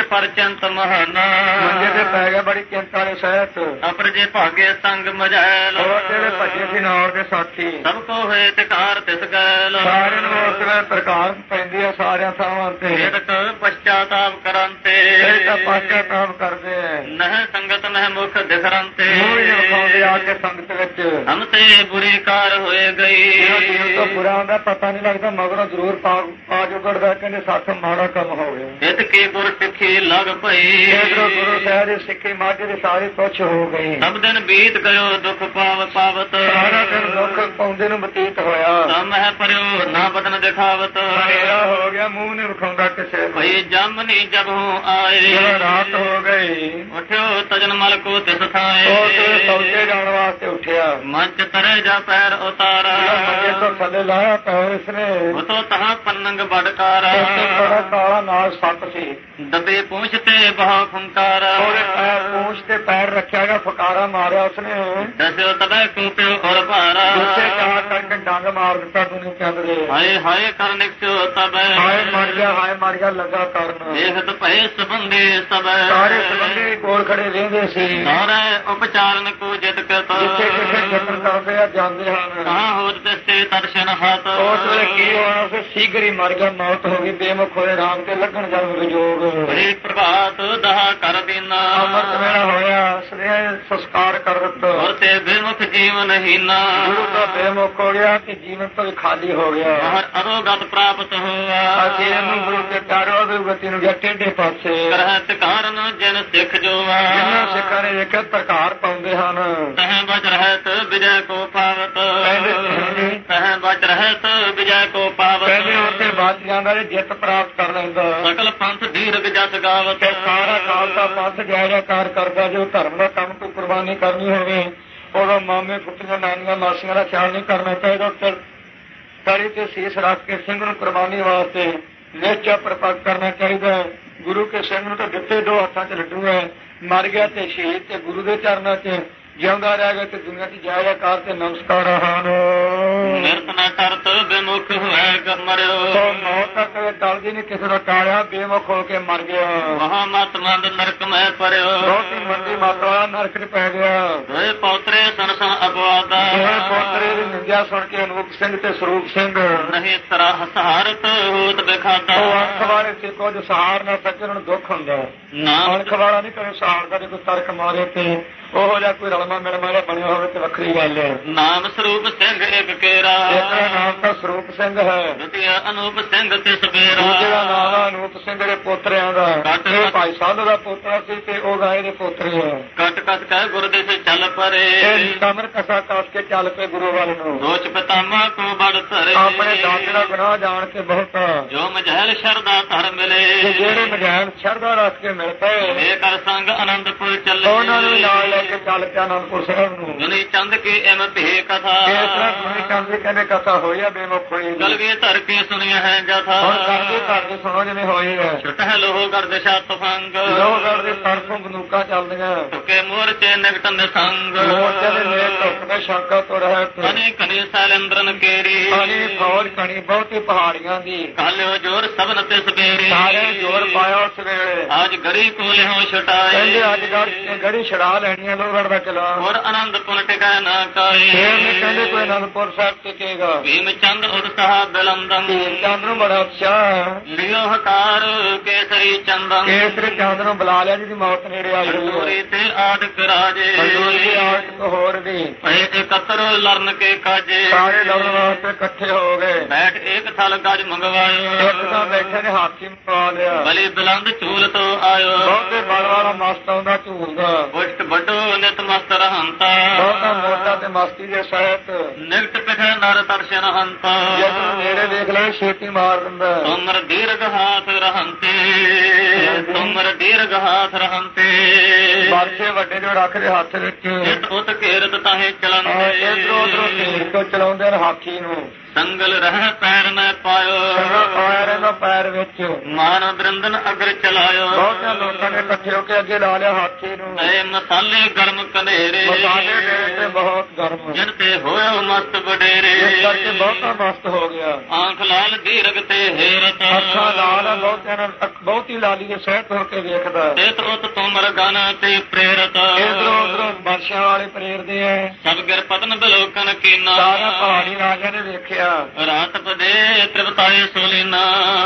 S1: ਪਰ ਚਿੰਤ ਮਹਾਨਾ
S2: ਮੰਜੇ ਤੇ ਪੈ ਗਿਆ ਬੜੀ ਚਿੰਤਾ ਦੇ ਸਹਿਤ।
S1: ਅਪਰ ਜੇ ਭਾਗੇ ਸੰਗ ਮਜੈਲ
S2: ਹੋਰ ਜਿਹੜੇ ਭੱਜੇ ਸੀ ਨਾਲ ਦੇ ਸਾਥੀ
S1: ਸਭ ਕੋ ਹੋਏ ਤਿਕਾਰ ਤਿਸ ਗੈਲ
S2: ਸਾਰਿਆਂ ਨੂੰ ਉਸ ਵੇਲੇ ਪ੍ਰਕਾਰ ਪੈਂਦੀ ਆ ਸਾਰਿਆਂ ਥਾਵਾਂ ਤੇ।
S1: ਏਕ ਪਛਤਾਪ ਕਰੰਤੇ
S2: ਇਹ ਤਾਂ ਪਛਤਾਪ ਕਰਦੇ ਆ
S1: ਨਹਿ ਸੰਗਤ ਨਹਿ ਮੁਖ ਦਿਖਰੰਤੇ
S2: ਮੂੰਹ ਹੀ ਵਿਖਾਉਂਦੇ ਆ ਕੇ ਸੰਗਤ ਵਿੱਚ।
S1: ਹਮ ਤੇ ਬੁਰੀ ਕਾਰ ਹੋਏ ਗਈ
S2: ਜੀਵ ਤੋਂ ਬੁਰਾ ਹੁੰਦਾ ਪਤਾ ਨਹੀਂ ਲੱਗਦਾ ਮਗਰੋਂ ਜ਼ਰੂਰ ਪਾ ਜੁਗੜਦਾ ਕਹਿੰਦੇ ਸਾਥੋਂ ਮਾੜਾ ਕੰਮ ਹੋ ਗਿਆ।
S1: ਇਤ ਕੀ ਗੁਰ ਸਿੱਖੀ ਲਗ ਪਈ
S2: ਇਧਰੋਂ ਗੁਰੂ ਸਾਹਿਬ ਦੀ ਸਿੱਖੀ ਮਾਝੇ ਦੇ ਸਾਰੇ ਪੁੱਛ ਹੋ ਗਈ।
S1: ਸਭ ਦਿਨ ਬੀਤ ਗਇਓ ਦੁਖ ਪਾਵਤ
S2: ਸਾਰਾ ਦਿਨ ਦੁੱਖ ਪਾਉਂਦੇ ਨੂੰ ਬਤੀਤ ਹੋਇਆ।
S1: ਸਮ ਹੈ ਪਰਿਓ ਨਾ ਬਦਨ ਦਿਖਾਵਤ
S2: ਹਨੇਰਾ ਹੋ ਗਿਆ ਮੂੰਹ ਨਹੀਂ ਵਿਖਾਉਂਦਾ ਕਿਸੇ ਨੂੰ।
S1: ਭਈ ਜਮ ਨੀ ਜਬ ਹੂੰ ਆਏ
S2: ਜਦੋਂ ਰਾਤ ਹੋ ਗਈ
S1: ਉਠਿਓ ਤਜਨ ਮਲ ਕੋ ਤਿਸ ਥਾਏ
S2: ਉਹ ਸੌਦੇ ਜਾਣ ਵਾਸਤੇ ਉੱਠਿਆ।
S1: ਮੰਚ ਤਰੇ ਜਾ ਪੈਰ ਉਤਾਰਾ
S2: ਮੰਜੇ ਤੋਂ ਥੱਲੇ ਲਾਇਆ ਪੈਰ ਇਸਨੇ।
S1: ਉਤੋਂ ਤਹਾਂ ਪਨੰਗ ਬੜਕਾਰਾ
S2: ਉੱਤੇ ਬੜਾ ਕਾਲਾ ਨਾਲ ਸੱਪ ਸੀ।
S1: ਦਬੇ ਪੂੰਛ ਤੇ ਬਹੁ ਫੰਕਾਰਾ
S2: ਉਹਦੇ ਪੈਰ ਪੂੰਛ ਤੇ ਪੈਰ ਰੱਖਿਆ ਗਿਆ ਫਕਾਰਾ ਮਾਰਿਆ ਉਸਨੇ।
S1: ਦਸਿਓ ਤਬੈ ਕੂਪਿਓ ਔਰ ਭਾਰਾ
S2: ਗੁੱਸੇ ਚਾਹ ਕਰਕੇ ਡੰਗ ਮਾਰ ਦਿੱਤਾ ਦੁਨੀ ਚੰਦ ਦੇ।
S1: ਹਾਏ ਹਾਏ ਕਰ ਨਿਕਸਿਓ ਤਬੈ
S2: ਹਾਏ ਮਰ ਗਿਆ ਲੱਗਾ ਕਰਨ।
S1: ਦੇਖਤ ਭਏ ਸਬੰਦੇ ਸਬੈ
S2: ਸਾਰੇ ਸੰਬੰਧੀ ਕੋਲ ਖੜੇ ਰਹਿੰਦੇ ਸੀ।
S1: ਸਾਰੇ ਉਪਚਾਰਨ ਕੋ ਜਿਤ ਕਰਤ
S2: ਜਿੱਥੇ ਜਿੱਥੇ ਜਤਨ ਕਰਦੇ ਆ ਜਾਂਦੇ ਹਨ।
S1: ਕਹਾਂ ਹੋਤ ਤੇ ਦਰਸ਼ਨ ਹਤ
S2: ਉਸ ਵੇਲੇ ਕੀ ਹੋਇਆ ਉਸੇ ਸੀਗਰ ਹੀ ਮਰ ਗਿਆ ਮੌਤ ਹੋ ਗਈ। ਬੇਮੁਖ ਹੋਏ ਰਾਮ ਤੇ ਲੱਗਣ ਜਦ ਵਿਜੋਗ।
S1: ਬੜੀ ਪ੍ਰਭਾਤ ਦਹਾ ਕਰ ਦੇਨਾ
S2: ਅੰਮ੍ਰਿਤ ਵੇਲਾ ਹੋਇਆ ਸਨੇਹ ਸੰਸਕਾਰ ਕਰ ਦਿੱਤਾ।
S1: ਔਰ ਤੇ ਬੇਮੁਖ ਜੀਵਨ ਹੀਨਾ
S2: ਗੁਰੂ ਦਾ ਬੇਮੁਖ ਹੋ ਗਿਆ ਕਿ ਜੀਵਨ ਤੋਂ ਖਾਲੀ ਹੋ ਗਿਆ।
S1: ਹਰ ਅਰੋਗਤ ਪ੍ਰਾਪਤ ਹੋਆ
S2: ਅਸੀਂ ਇਹਨੂੰ ਗੁਰੂ ਕੇ ਪਿਆਰੋ ਦੀ ਗਤੀ ਨੂੰ ਗਿਆ ਟੇਢੇ ਪਾਸੇ।
S1: ਕਰਹਤ ਕਾਰਨ ਜਿਨ ਸਿੱਖ ਜੋਆ
S2: ਜਿਨ੍ਹਾਂ ਸਿੱਖਾਂ ਨੇ ਵੇਖਿਆ ਪ੍ਰਕਾਰ ਪਾਉਂਦੇ ਹਨ।
S1: ਤਹ ਬਚ ਰਹਿਤ ਵਿਜੈ ਕੋ ਪਾਵਤ ਤਹ ਬਚ ਰਹਿਤ ਵਿਜੈ ਕੋ ਪਾਵਤ
S2: ਕਹਿੰਦੇ ਉੱਥੇ ਬਚ ਜਾਂਦਾ ਜੇ ਜਿੱਤ ਪ੍ਰਾਪਤ ਕਰ ਲੈਂਦਾ।
S1: ਸਕਲ ਪੰਥ ਦੀਰਘ ਜਸ ਗਾਵਤ
S2: ਤੇ ਸਾਰਾ ਖਾਲਸਾ ਪੰਥ ਜੈਕਾਰ ਕਰਦਾ। ਜੋ ਧਰਮ ਦਾ ਕੰਮ ਕੋਈ ਕੁਰਬਾਨੀ ਕਰਨੀ ਹੋਵੇ ਉਦੋਂ ਮਾਮੇ ਫੁੱਟੀਆਂ ਨਾਨੀਆਂ ਮਾਸੀਆਂ ਦਾ ਖਿਆਲ ਨਹੀਂ ਕਰਨਾ ਚਾਹੀਦਾ। ਤਲੀ ਤੇ ਸੀਸ ਰੱਖ ਕੇ ਸਿੰਘ ਨੂੰ ਕੁਰਬਾਨੀ ਵਾਸਤੇ ਨਿਸ਼ਚਾ ਪ੍ਰਪੱਕ ਕਰਨਾ ਚਾਹੀਦਾ। ਗੁਰੂ ਕੇ ਸਿੰਘ ਨੂੰ ਤਾਂ ਦਿੱਤੇ ਦੋ ਹੱਥਾਂ 'ਚ ਲੱਡੂ ਹੈ। ਮਰ ਗਿਆ ਤੇ ਸ਼ਹੀਦ ਤੇ ਗੁਰੂ ਦੇ ਚਰਨਾਂ 'ਚ ਜਿਉਂਦਾ ਰਹਿ ਗਿਆ ਤੇ ਦੁਨੀਆ 'ਚ ਜੈਕਾਰ ਤੇ ਨਮਸਕਾਰ ਹਨ।
S1: ਨਿਰਤ ਨਾ ਕਰਤ ਬੇਮੁਖ ਹੋਇਆ ਮਰਿਓ
S2: ਮੌਤ ਤੱਕ ਟਲਦੀ ਨਹੀਂ ਕਿਸੇ ਦਾ ਟਾਲਿਆ। ਬੇਮੁਖ ਹੋ ਕੇ ਮਰ ਗਿਆ।
S1: ਮਹਾ ਮਤ ਮੰਦ ਨਰਕ ਮੈਂ ਪਰਿਓ
S2: ਬਹੁਤੀ ਮੰਦੀ ਮਾਤਰਾ ਨਰਕ 'ਚ ਪੈ ਗਿਆ।
S1: ਦੋਏ ਪੌਤਰੇ ਸੰਸਾ ਅਪਵਾਦਾ
S2: ਦੋਵੇਂ ਪੋਤਰੇ ਦੀ ਨਿੰਦਿਆ ਸੁਣ ਕੇ ਅਨੂਪ ਸਿੰਘ ਤੇ ਸਰੂਪ ਸਿੰਘ
S1: ਨਹੀਂ ਤਰਾ ਸਹਾਰਤ ਹੋਤ ਬਖਾਦਾ
S2: ਉਹ ਅਣਖ ਵਾਲੇ ਸੀ ਕੁਝ ਸਹਾਰ ਨਾ ਸਕੇ ਨੂੰ ਦੁੱਖ ਹੁੰਦਾ।
S1: ਨਾਮ
S2: ਅਣਖ ਵਾਲਾ ਨਹੀਂ ਕਦੇ ਸਹਾਰਦਾ। ਜੇ ਕੋਈ ਤਰਕ ਮਾਰੇ ਤੇ ਉਹੋ ਜਿਹਾ ਕੋਈ ਰਲਮਾ ਮਿਲਮਾ ਜਿਹਾ ਬਣਿਆ ਹੋਵੇ ਤੇ ਵੱਖਰੀ ਗੱਲ ਹੈ।
S1: ਨਾਮ ਸਰੂਪ ਸਿੰਘ ਇੱਕ ਕੇਰਾ
S2: ਇੱਕ ਦਾ ਨਾਮ ਤਾਂ ਸਰੂਪ ਸਿੰਘ ਹੈ।
S1: ਦੂਜਾ ਅਨੂਪ ਸਿੰਘ ਤੇ ਸਵੇਰਾ
S2: ਦੂਜੇ ਦਾ ਨਾਮ ਹੈ ਅਨੂਪ ਸਿੰਘ ਦੇ ਪੋਤਰਿਆਂ ਦਾ। ਇਹ ਭਾਈ ਸਾਧੂ ਦਾ ਪੋਤਰਾ ਸੀ ਤੇ ਉਹ ਗਾਏ ਦੇ ਪੋਤਰੇ ਆ।
S1: ਕਟ ਕਸ ਕਹਿ ਗੁਰਦੇ ਸੇ ਚੱਲ ਪਰੇ
S2: ਇਹ ਕਮਰ ਕਸਾ ਕੱਸ ਕੇ ਚੱਲ ਪਏ ਗੁਰੂ ਵੱਲ ਨੂੰ।
S1: ਦੋਚ ਪਿਤਾਮਾ ਕੋ ਬੜ ਧਰੇ
S2: ਆਪਣੇ ਦਾਤੇ ਦਾ ਗੁਨਾਹ ਜਾਣ ਕੇ ਬਹੁਤ
S1: ਜੋ ਮਜਹਿਲ ਸ਼ਰਦਾ ਧਰ ਮਿਲੇ
S2: ਜਿਹੜੇ ਮਜਾਨ ਸ਼ਰਧਾ ਰੱਖ ਕੇ ਮਿਲ ਪਏ
S1: ਇਹ ਕਰ ਸੰਗ ਆਨੰਦਪੁਰ ਚੱਲੇ
S2: ਉਹਨਾਂ ਨੂੰ ਨਾਲ ਲੈ ਕੇ ਚੱਲ ਪਿਆ ਅਨੰਦਪੁਰ ਸਾਹਿਬ ਨੂੰ।
S1: ਦੁਨੀ ਚੰਦ ਕੀ ਐਮ ਭੇ ਕਥਾ
S2: ਇਸ ਤਰ੍ਹਾਂ ਦੁਨੀ ਚੰਦ ਦੀ ਕਹਿੰਦੇ ਕਥਾ ਹੋਈ ਆ ਬੇਮੁਖ ਹੋਈ।
S1: ਗਲਗੇ ਧਰ ਕੇ ਸੁਣਿਆ ਹੈ ਜਥਾ
S2: ਹੁਣ ਕਰਦੇ ਸੁਣੋ ਜਿਵੇਂ ਹੋਈ ਹੈ।
S1: ਛੁਟਹਿ ਲੋਹ ਗਰਦ ਛਤ ਫੰਗ
S2: ਲੋਹਗੜ੍ਹ ਦੇ ਤਰਫੋਂ ਬੰਦੂਕਾਂ ਚੱਲਦੀਆਂ।
S1: ਤੁਕੇ ਮੋਰਚੇ ਨਿਕਟ ਨਿਸੰਗ
S2: ਮੋਰਚੇ ਦੇ ਨੇਕ ਧੁੱਪਦੇ ਸ਼ੰਕਾ ਤੋਂ ਰਹਿਤ।
S1: ਕਨੇ ਕਨੇ ਸੈਲੰਦਰਨ ਕੇਰੀ
S2: ਕਣੀ ਫੌਜ ਕਣੀ ਬਹੁਤੀ ਪਹਾੜੀਆਂ ਦੀ।
S1: ਕਾਲਿਓ ਜੋਰ ਸਭਨ ਤੇ ਸਵੇਰੇ
S2: ਸਾਰੇ ਜ਼ੋਰ ਪਾਇਆ ਉਸ ਵੇਲੇ।
S1: ਅੱਜ ਗੜੀ ਕੋਲੇ ਹੋ ਛਟਾਏ
S2: ਕਹਿੰਦੇ ਅੱਜ ਗੜੀ ਛੜਾ ਲੈਣੀ ਹੈ ਲੋਹਗੜ੍ਹ ਦਾ ਕਿਲਾ।
S1: ਹੋਰ ਆਨੰਦ ਪੁਨ ਟਿਕੈ ਨਾ ਕਾਏ
S2: ਫੇਰ ਨਹੀਂ ਕਹਿੰਦੇ ਕੋਈ ਅਨੰਦਪੁਰ ਸਾਹਿਬ ਟਿਕੇਗਾ।
S1: ਭੀਮ ਚੰਦ ਉਤਸਾਹ ਬਿਲੰਦਮ
S2: ਭੀਮ ਚੰਦ ਨੂੰ ਬੜਾ ਉਤਸ਼ਾਹ।
S1: ਲਿਓ ਹਕਾਰ ਕੇਸਰੀ ਚੰਦਨ
S2: ਕੇਸਰੀ ਚੰਦ ਨੂੰ ਬੁਲਾ ਲਿਆ ਜਿਹਦੀ ਮੌਤ ਨੇੜੇ ਆਈ ਹੋਈ
S1: ਹਜ਼ੂਰੀ ਤੇ ਆਦਿਕ ਰਾਜੇ
S2: ਹਜ਼ੂਰੀ ਆਟ ਹੋਰ ਵੀ
S1: ਭਏ ਇਕੱਤਰ ਲਰਨ ਕੇ ਕਾਜੇ
S2: ਸਾਰੇ ਲੜਨ ਵਾਸਤੇ ਇਕੱਠੇ ਹੋ ਗਏ।
S1: ਬੈਠ ਇੱਕ ਥਲ ਗਜ ਮੰਗਵਾਇਓ
S2: ਇੱਕ ਤਾਂ ਬੈਠੇ ਨੇ ਹਾਥੀ ਮੰਗਵਾ ਲਿਆ।
S1: ਬਲੀ ਬਿਲੰਦ ਝੂਲ ਤੋਂ ਆਇਓ
S2: ਬਹੁਤੇ ਬਲ ਵਾਲਾ ਮਸਤ ਆਉਂਦਾ ਝੂਲਦਾ।
S1: ਪੁਸ਼ਟ ਵੱਡੋ ਨਿਤ ਮਸਤ ਰਹੰਤਾ
S2: ਬਹੁਤਾ ਮੋਟਾ ਤੇ ਮਸਤੀ ਦੇ ਸਹਿਤ।
S1: ਨਿਕਟ ਪਿਖੈ ਨਰ ਦਰਸ਼ਨ ਹੰਤਾ
S2: ਜਿਸ ਨੂੰ ਨੇੜੇ ਦੇਖ ਲੈ ਛੇਤੀ ਮਾਰ ਦਿੰਦਾ।
S1: ਤੁਮਰ ਦੀਰਘ ਹਾਥ ਰਹੰਤੇ ਤੁਮਰ ਦੀਰਘ ਹਾਥ ਰਹੰਤੇ
S2: ਬਾਰਸ਼ੇ ਵੱਡੇ ਜੋ ਰੱਖਦੇ ਹੱਥ ਵਿੱਚ।
S1: ਜਿਤ ਉਤ ਘੇਰਤ ਤਾਹੇ ਚਲੰਦੇ
S2: ਇਧਰੋਂ ਉਧਰੋਂ ਘੇਰ ਕੇ ਚਲਾਉਂਦੇ ਨੇ ਹਾਥੀ ਨੂੰ।
S1: ਸੰਗਲ ਰਹਿ ਪੈਰ ਨ ਪਾਇਓ
S2: ਪੈਰ ਪੈਰ ਵਿੱਚ
S1: ਮਾਨ ਬ੍ਰਿੰਦਨ ਅਗਰ ਚਲਾਇਓ
S2: ਬਹੁਤਿਆਂ ਲੋਕਾਂ ਨੇ ਇਕੱਠੇ ਹੋ ਕੇ ਅੱਗੇ ਲਾ ਲਿਆ ਹਾਥੀ ਨੂੰ
S1: ਐ ਮਸਾਲੇ ਗਰਮ ਕਨੇਰੇ
S2: ਮਸਾਲੇ ਦੇ ਤੇ ਬਹੁਤ ਗਰਮ
S1: ਜਨ ਤੇ ਹੋਇਓ ਮਸਤ ਬਡੇਰੇ
S2: ਇਸ ਕਰਕੇ ਬਹੁਤਾ ਮਸਤ ਹੋ ਗਿਆ
S1: ਆਂਖ ਲਾਲ ਦੀਰਗ ਤੇ ਹੇਰਤ
S2: ਅੱਖਾਂ ਲਾਲ ਬਹੁਤਿਆਂ ਨੇ ਬਹੁਤੀ ਲਾਲੀ ਦੇ ਸਹਿਤ ਹੋ ਕੇ ਵੇਖਦਾ
S1: ਤੇਤ ਉਤ ਤੁਮਰ ਗਨ ਤੇ ਪ੍ਰੇਰਤ
S2: ਇਧਰੋਂ ਉਧਰੋਂ ਬਾਦਸ਼ਾਹ ਵਾਲੇ ਪ੍ਰੇਰਦੇ ਐ
S1: ਸਭ ਗਿਰ ਪਤਨ ਬਿਲੋਕਨ ਕੀਨਾ
S2: ਸਾਰਾ ਪਹਾੜੀ ਰਾਜਾ ਨੇ ਵੇਖਿਆ
S1: ਰਾਤ ਬਦੇ ਤ੍ਰਿਪਤਾਏ ਸੋਲੀਨਾ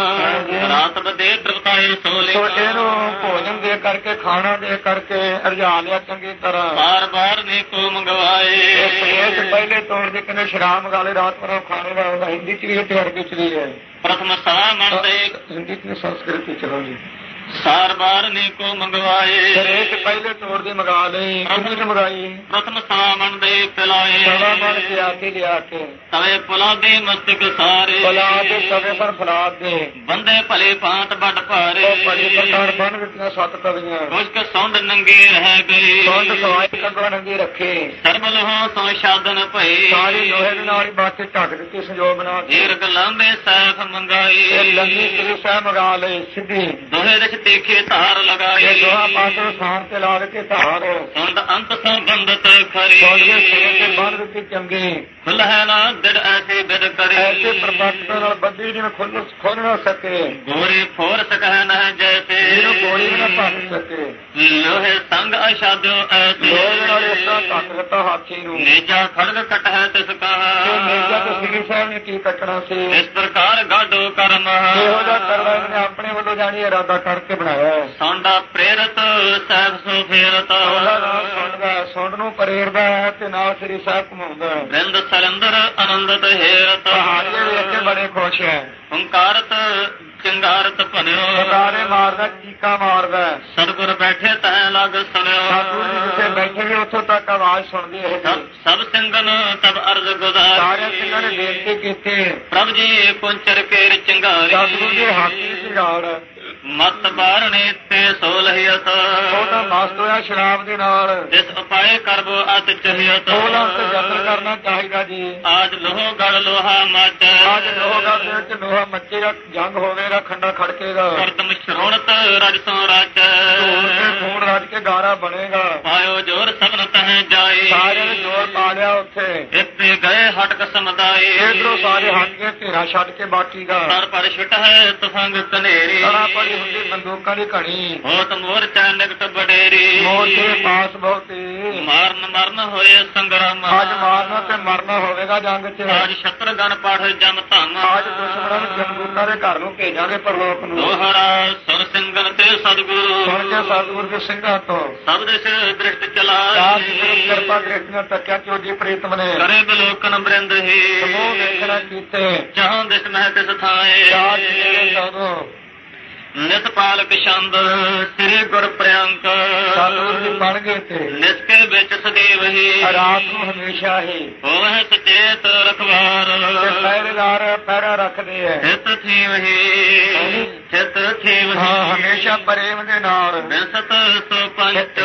S1: ਰਾਤ ਬਦੇ ਤ੍ਰਿਪਤਾਏ
S2: ਸੋ
S1: ਸੋਲੀਨਾ
S2: ਇਹਨੂੰ ਭੋਜਨ ਦੇ ਕਰਕੇ ਖਾਣਾ ਦੇ ਕਰਕੇ ਅਰਜਾ ਲਿਆ ਚੰਗੀ ਤਰ੍ਹਾਂ
S1: ਬਾਰ ਬਾਰ ਨੇ ਕੋ ਮੰਗਵਾਏ
S2: ਇਸ ਪਹਿਲੇ ਤੌਰ ਦੇ ਕਹਿੰਦੇ ਸ਼ਰਾਬ ਵਾਲੇ ਰਾਤ ਭਰ ਖਾਣੇ ਵਾਲਾ ਹਿੰਦੀ ਚ ਵੀ ਤੇ ਅਰਬੀ ਚ ਵੀ ਹੈ
S1: ਪ੍ਰਥਮ ਸਾ ਮਨ ਦੇ
S2: ਹਿੰਦੀ ਚ ਸੰਸਕ੍ਰਿਤ ਚ ਚਲੋ ਜੀ
S1: ਸਾਰ ਬਾਰ ਨੇ ਕੋ ਮੰਗਵਾਏ
S2: ਇੱਕ ਪਹਿਲੇ ਤੌਰ ਦੀ ਮੰਗਾ ਲਈ ਕਿੰਨੀ ਚ ਮੰਗਾਈ
S1: ਪ੍ਰਥਮ ਸਾਮਣ ਦੇ ਪਿਲਾਏ
S2: ਸਵਾ ਮਨ ਪਿਆ ਕੇ ਲਿਆ ਕੇ
S1: ਤਵੇ ਪੁਲਾ ਦੇ ਮਸਤਕ ਸਾਰੇ
S2: ਫਲਾਦ ਦੇ ਸਵੇ ਪਰ ਫਲਾਦ ਦੇ
S1: ਬੰਦੇ ਭਲੇ ਭਾਂਤ ਵੱਡ ਭਾਰੇ
S2: ਉਹ ਬੜੀ ਪ੍ਰਕਾਰ ਬਣ ਦਿੱਤੀਆਂ 7 ਤਵੀਆਂ
S1: ਕੁਸ਼ਕ ਸੌਂਡ ਨੰਗੇ ਰਹਿ ਗਏ
S2: ਸੌਂਡ ਸਵਾਈ ਕੰਗਵਾ ਨੰਗੀ ਰੱਖੇ
S1: ਸਰਬ ਲੋਹਾਂ ਤੋਂ ਸ਼ਾਦਨ ਭਏ
S2: ਸਾਰੀ ਲੋਹੇ ਦੇ ਨਾਲ ਹੀ ਬਾਤ ਢੱਕ ਦਿੱਤੀ ਸੰਜੋਗ ਬਣਾ ਕੇ
S1: ਜੀਰਗ ਲਾਂਬੇ ਸੈਫ ਮੰਗਾਈ
S2: ਇਹ ਲੰਮੀ ਤਰੀ ਸਾਹਿਬ ਮੰਗਾ ਲਈ ਸਿੱਧੀ
S1: ਦੋਹੇ ਦੇ ਦੇਖੇ ਧਾਰ ਲਗਾਏ
S2: ਇਹ ਦੋਹਾਂ ਪਾਸੋਂ ਸਾਰ ਤੇ ਲਾ ਕੇ ਧਾਰ
S1: ਸੁੰਡ ਅੰਤ ਸੰਬੰਧਤ ਖਰੀ
S2: ਸੌਂਡ ਦੇ ਸਿਰੇ ਤੇ ਬੰਨ ਦਿੱਤੀ ਚੰਗੀ
S1: ਖੁੱਲ੍ਹੈ ਨਾ ਦਿੜ ਐਸੇ ਬਿਦ ਕਰੇ
S2: ਐਸੇ ਪ੍ਰਪੱਤ ਨਾਲ ਬੱਦੀ ਜਿਵੇਂ ਖੁੱਲ ਨਾ ਸਕੇ
S1: ਗੋਰੇ ਫੋਰ ਸਕਹਿ ਨਾ ਜੈਸੇ
S2: ਜਿਹਨੂੰ ਗੋਲੀ ਵੀ ਨਾ ਭੰਨ ਸਕੇ
S1: ਲੋਹੇ ਸੰਗ ਅਸ਼ਾਦੋ ਐਸੇ
S2: ਲੋਹੇ ਨਾਲ ਇਸ ਤਰ੍ਹਾਂ ਕੱਟ ਦਿੱਤਾ ਹਾਥੀ ਨੂੰ
S1: ਨੇਜਾ ਖੜਗ ਕਟਹਿ ਤਿਸ
S2: ਤੇ
S1: ਕਹਾ
S2: ਮੇਜਾ ਤੇ ਸ੍ਰੀ ਸਾਹਿਬ ਨੇ ਕੀ ਕੱਟਣਾ ਸੀ
S1: ਇਸ ਪ੍ਰਕਾਰ ਗਾਡੋ ਕਰਮ
S2: ਇਹੋ ਜਿਹਾ ਕਰਨਾ ਇਹਨੇ ਆਪਣੇ ਵੱਲੋਂ ਜਾਣੀ ਇਰਾਦਾ ਕਰਕੇ ਬਣਾਇਆ ਹੈ
S1: ਸੌਂਡਾ ਪ੍ਰੇਰਤ ਸਹਿਬ ਸੋ ਫੇਰਤ
S2: ਉਹਦਾ ਨਾਮ ਸੁਣਦਾ ਸੁਣ ਨੂੰ ਪ੍ਰੇਰਦਾ ਹੈ ਤੇ ਨਾਲ ਸ੍ਰੀ ਸਾਹਿਬ ਘੁਮਾਉਂਦਾ ਹੈ
S1: ਰਿੰਦ ਸਲੰਦਰ ਆਨੰਦਤ ਹੇਰਤ
S2: ਪਹਾੜੀਆਂ ਵੇਖ ਕੇ ਬੜੇ ਖੁਸ਼ ਹੈ
S1: ਹੰਕਾਰਤ ਚਿੰਗਾਰਤ ਭਨਿਓ
S2: ਸਤਾਰੇ ਮਾਰਦਾ ਚੀਕਾ ਮਾਰਦਾ
S1: ਸਤਿਗੁਰ ਬੈਠੇ ਤੈ ਲਗ ਸੁਣਿਓ
S2: ਸਾਧੂ ਜੀ ਜਿੱਥੇ ਬੈਠੇ ਨੇ ਉੱਥੋਂ ਤੱਕ ਆਵਾਜ਼ ਸੁਣਦੀ ਹੈ
S1: ਸਭ ਸਿੰਘਨ ਤਬ ਅਰਜ਼ ਗੁਜ਼ਾਰ
S2: ਸਾਰੇ ਸਿੰਘਾਂ ਨੇ ਬੇਨਤੀ ਕੀਤੀ
S1: ਪ੍ਰਭ ਜੀ ਪੁੰਚਰ ਕੇਰ ਚੰਗਾਰੀ
S2: ਸਾਧੂ ਜੀ ਹਾਥੀ ਸਿੰਘਾੜ
S1: ਮਤ ਬਾਰਣੇ ਤੇ ਸੋਲਹਿਤ
S2: ਉਹ ਤਾਂ ਮਸਤ ਹੋਇਆ ਸ਼ਰਾਬ ਦੇ ਨਾਲ
S1: ਇਸ ਉਪਾਏ ਕਰਬੋ ਅਤ ਚਹਿਤ
S2: ਉਹਨਾਂ ਤੇ ਯਤਨ ਕਰਨਾ ਚਾਹੀਦਾ ਜੀ
S1: ਆਜ ਲੋਹ ਗੜ ਲੋਹਾ ਮਚ
S2: ਅੱਜ ਲੋਹਗੜ ਦੇ ਵਿੱਚ ਲੋਹਾ ਮੱਚੇਗਾ ਜੰਗ ਹੋਵੇਗਾ ਖੰਡਾ ਖੜਕੇਗਾ
S1: ਕਰਦਮ ਸ਼ਰੋਣਤ ਰਜ ਸੋ ਰਚ
S2: ਧੂੜ ਤੇ ਖੂਨ ਰੱਜ ਕੇ ਗਾਰਾ ਬਣੇਗਾ
S1: ਪਾਇਓ ਜੋਰ ਸਭਨ ਤਹਿ ਜਾਏ
S2: ਸਾਰਿਆਂ ਨੇ ਜ਼ੋਰ ਪਾ ਲਿਆ ਉੱਥੇ
S1: ਇੱਥੇ ਗਏ ਹਟਕ ਸਮਦਾਏ
S2: ਇਧਰੋਂ ਸਾਰੇ ਹਟ ਕੇ ਧੀਰਾ ਛੱਡ ਕੇ ਬਾਕੀ ਦਾ
S1: ਸਰ ਪਰ ਛੁਟ ਹੈ ਤਫੰਗ ਕਨੇਰੀ
S2: ਤੜਾ ਪੜੀ ਹੁੰਦੀ ਬੰਦੂਕਾਂ ਦੀ ਘਣੀ
S1: ਹੋਤ ਮੋਰ ਚੈ ਨਿਕਟ ਬਡੇਰੀ
S2: ਮੌਤ ਦੇ ਪਾਸ ਬਹੁਤੀ
S1: ਮਰਨ ਹੋਏ ਸੰਗਰਾਮ
S2: ਅੱਜ ਮਾਰਨਾ ਤੇ ਮਰਨਾ ਹੋਵੇਗਾ ਜੰਗ 'ਚ
S1: ਆਜ ਸ਼ਤਰਗਨ ਪੜ ਜਮ ਧੰਮ
S2: ਅੱਜ ਦੁਸ਼ਮਣਾਂ ਨੂੰ ਜੰਗੂਕਾਂ ਦੇ ਘਰ ਨੂੰ ਭੇਜਾਂਗੇ ਪਰਲੋਕ ਨੂੰ
S1: ਦੋਹਰਾ ਸੁਰ ਸਿੰਘਨ ਤੇ ਸਤਿਗੁਰੂ
S2: ਸੁਣ ਕੇ ਸਤਿਗੁਰ ਦੇ ਸਿੰਘਾਂ ਤੋਂ
S1: ਸਭ ਦੇਸ਼ ਦ੍ਰਿਸ਼ਟ ਚਲਾ
S2: ਰਾਜ ਦੀ ਕਿਰਪਾ ਦ੍ਰਿਸ਼ਟੀਆਂ ਤੱਕਿਆ ਚੋਜੀ ਪ੍ਰੀਤਮ ਨੇ
S1: ਕਰੇ ਬਿਲੋਕਨ ਬ੍ਰਿੰਦ ਹੀ
S2: ਸਮੂਹ ਵੇਖਣਾ ਕੀਤੇ
S1: ਜਹਾਂ ਦਿਸ ਮਹਿ ਤਿਸ ਥਾਏ
S2: ਚਾਰ ਜਿਹੜੇ ਜਦੋਂ
S1: ਨਿਤ ਪਾਲਕ ਛੰਦ ਸ੍ਰੀ ਗੁਰ ਪ੍ਰਿਅੰਕ
S2: ਸਤਿਗੁਰ ਜੀ ਬਣ ਗਏ ਤੇ
S1: ਨਿਸਕੇ ਵਿੱਚ ਸਦੀਵ ਹੀ
S2: ਰਾਤ ਨੂੰ ਹਮੇਸ਼ਾ ਹੀ
S1: ਹੋਵਹਿ ਸਚੇਤ ਰਖਵਾਰ
S2: ਤੇ ਪਹਿਰੇਦਾਰ ਪਹਿਰਾ ਰੱਖਦੇ ਐ
S1: ਹਿਤ ਥੀਵ ਹੀ ਚਿਤ ਥੀਵ
S2: ਹਾਂ
S1: ਹੀ
S2: ਹਮੇਸ਼ਾ ਪ੍ਰੇਮ ਦੇ ਨਾਲ
S1: ਬਿਸਤ ਸੋ ਪੰਚ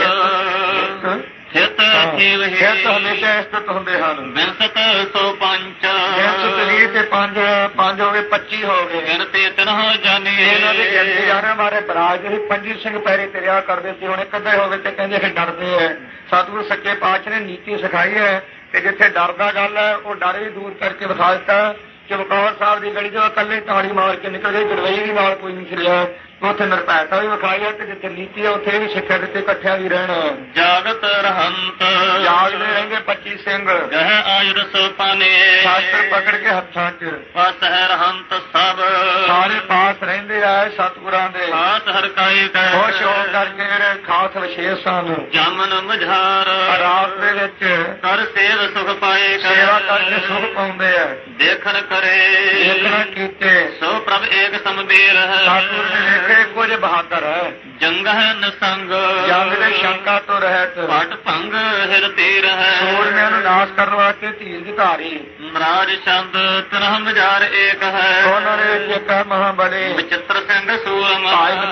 S1: ਹਿਤ ਥੀਵ ਹੀ
S2: ਹਿਤ ਹਮੇਸ਼ਾ ਇਸਤਤ ਹੁੰਦੇ ਹਨ
S1: ਬਿਸਤ ਸੋ ਪੰਚ
S2: ਬਿੰਸਤ 20 ਤੇ 5 ਹੋ ਗਏ 25 ਹੋ ਗਏ
S1: ਗਿਣ ਤੇ ਤਿਨਹੁ ਜਾਨੀ
S2: ਇਹਨਾਂ ਦੇ ਗਿਣਤੀ ਜਾਣਾ ਮਾਰੇ ਬਰਾਜ ਦੇ 25 ਸਿੰਘ ਪੈਰੇ ਤੇ ਰਿਆ ਕਰਦੇ ਸੀ ਹੁਣ ਇੱਕ ਅੱਧੇ ਹੋ ਗਏ ਤੇ ਕਹਿੰਦੇ ਕਿ ਡਰਦੇ ਐ ਸਤਿਗੁਰੂ ਸੱਚੇ ਪਾਤਸ਼ਾਹ ਨੇ ਨੀਤੀ ਸਿਖਾਈ ਹੈ ਤੇ ਜਿੱਥੇ ਡਰ ਦਾ ਗੱਲ ਹੈ ਉਹ ਡਰ ਵੀ ਦੂਰ ਕਰਕੇ ਵਿਖਾ ਦਿੱਤਾ ਚਮਕੌਰ ਸਾਹਿਬ ਦੀ ਗਲੀ ਜੋ ਇਕੱਲੇ ਤਾੜੀ ਮਾਰ ਕੇ ਨਿਕਲ ਗਏ ਜਰਵਈ ਵੀ ਨਾਲ ਕੋਈ ਨਹੀਂ ਚਲਿਆ ਉੱਥੇ ਨਿਰਭੈਤਾ ਵੀ ਵਿਖਾਈ ਹੈ ਤੇ ਜਿੱਥੇ ਨੀਤੀ ਹੈ ਉੱਥੇ ਵੀ ਸਿੱਖਿਆ ਦਿੱਤੇ ਇਕੱਠਿਆਂ ਵੀ ਰਹਿਣਾ
S1: ਜਾਗਤ ਰਹੰਤ
S2: ਜਾਗਦੇ ਰਹਿੰਗੇ 25 ਸਿੰਘ
S1: ਗਹ ਆਯੁਰ ਸੋ ਪਾਨੇ
S2: ਸ਼ਾਸਤਰ ਪਕੜ ਕੇ ਹੱਥਾਂ 'ਚ
S1: ਪਸ ਹੈ ਰਹੰਤ ਸਭ
S2: ਸਾਰੇ ਪਾਸ ਰਹਿੰਦੇ ਆਏ ਸਤਿਗੁਰਾਂ ਦੇ
S1: ਖਾਸ ਹਰ ਕਾਈ ਕੈ
S2: ਖੁਸ਼ ਹੋ ਕਰਕੇ ਜਿਹੜੇ ਖਾਸ ਵਿਸ਼ੇਸ਼ ਹਨ
S1: ਜਮਨ ਮਝਾਰ
S2: ਰਾਤ ਦੇ ਵਿੱਚ
S1: ਕਰ ਸੇਵ ਸੁਖ ਪਾਏ ਕੈ
S2: ਸੇਵਾ ਕਰਕੇ ਸੁਖ ਪਾਉਂਦੇ ਆ
S1: ਦੇਖਣ ਕਰੇ
S2: ਦੇਖਣਾ ਕੀਤੇ
S1: ਸੋ ਪ੍ਰਭ ਏਕ ਸਮਬੀਰ ਹੈ
S2: ਸਤਿਗੁਰ ਨੇ ਵੇਖੇ ਕੁਝ ਬਹਾਦਰ ਹੈ
S1: ਜੰਗ ਹੈ ਨਸੰਗ
S2: ਜੰਗ ਦੇ ਸ਼ੰਕਾ ਤੋਂ ਰਹਿਤ
S1: ਪਟ ਭੰਗ ਹਿਰ ਤੀਰ ਹੈ
S2: ਸੂਰਮਿਆਂ ਨੂੰ ਨਾਸ਼ ਕਰਨ ਵਾਸਤੇ ਧੀਰ ਦੀ ਧਾਰੀ
S1: ਮਹਾਰਾਜ ਸ਼ਬਦ ਤਿਨਹੁ ਹਜ਼ਾਰ ਏਕ ਹੈ
S2: ਉਹਨਾਂ ਦੇ ਵਿੱਚ ਇੱਕ ਹੈ ਮਹਾਬਲੀ
S1: ਵਿਚਿਤ੍ਰ ਸਿੰਘ ਸੂਰਮ
S2: ਭਾਈ ਬਚਿੱਤਰ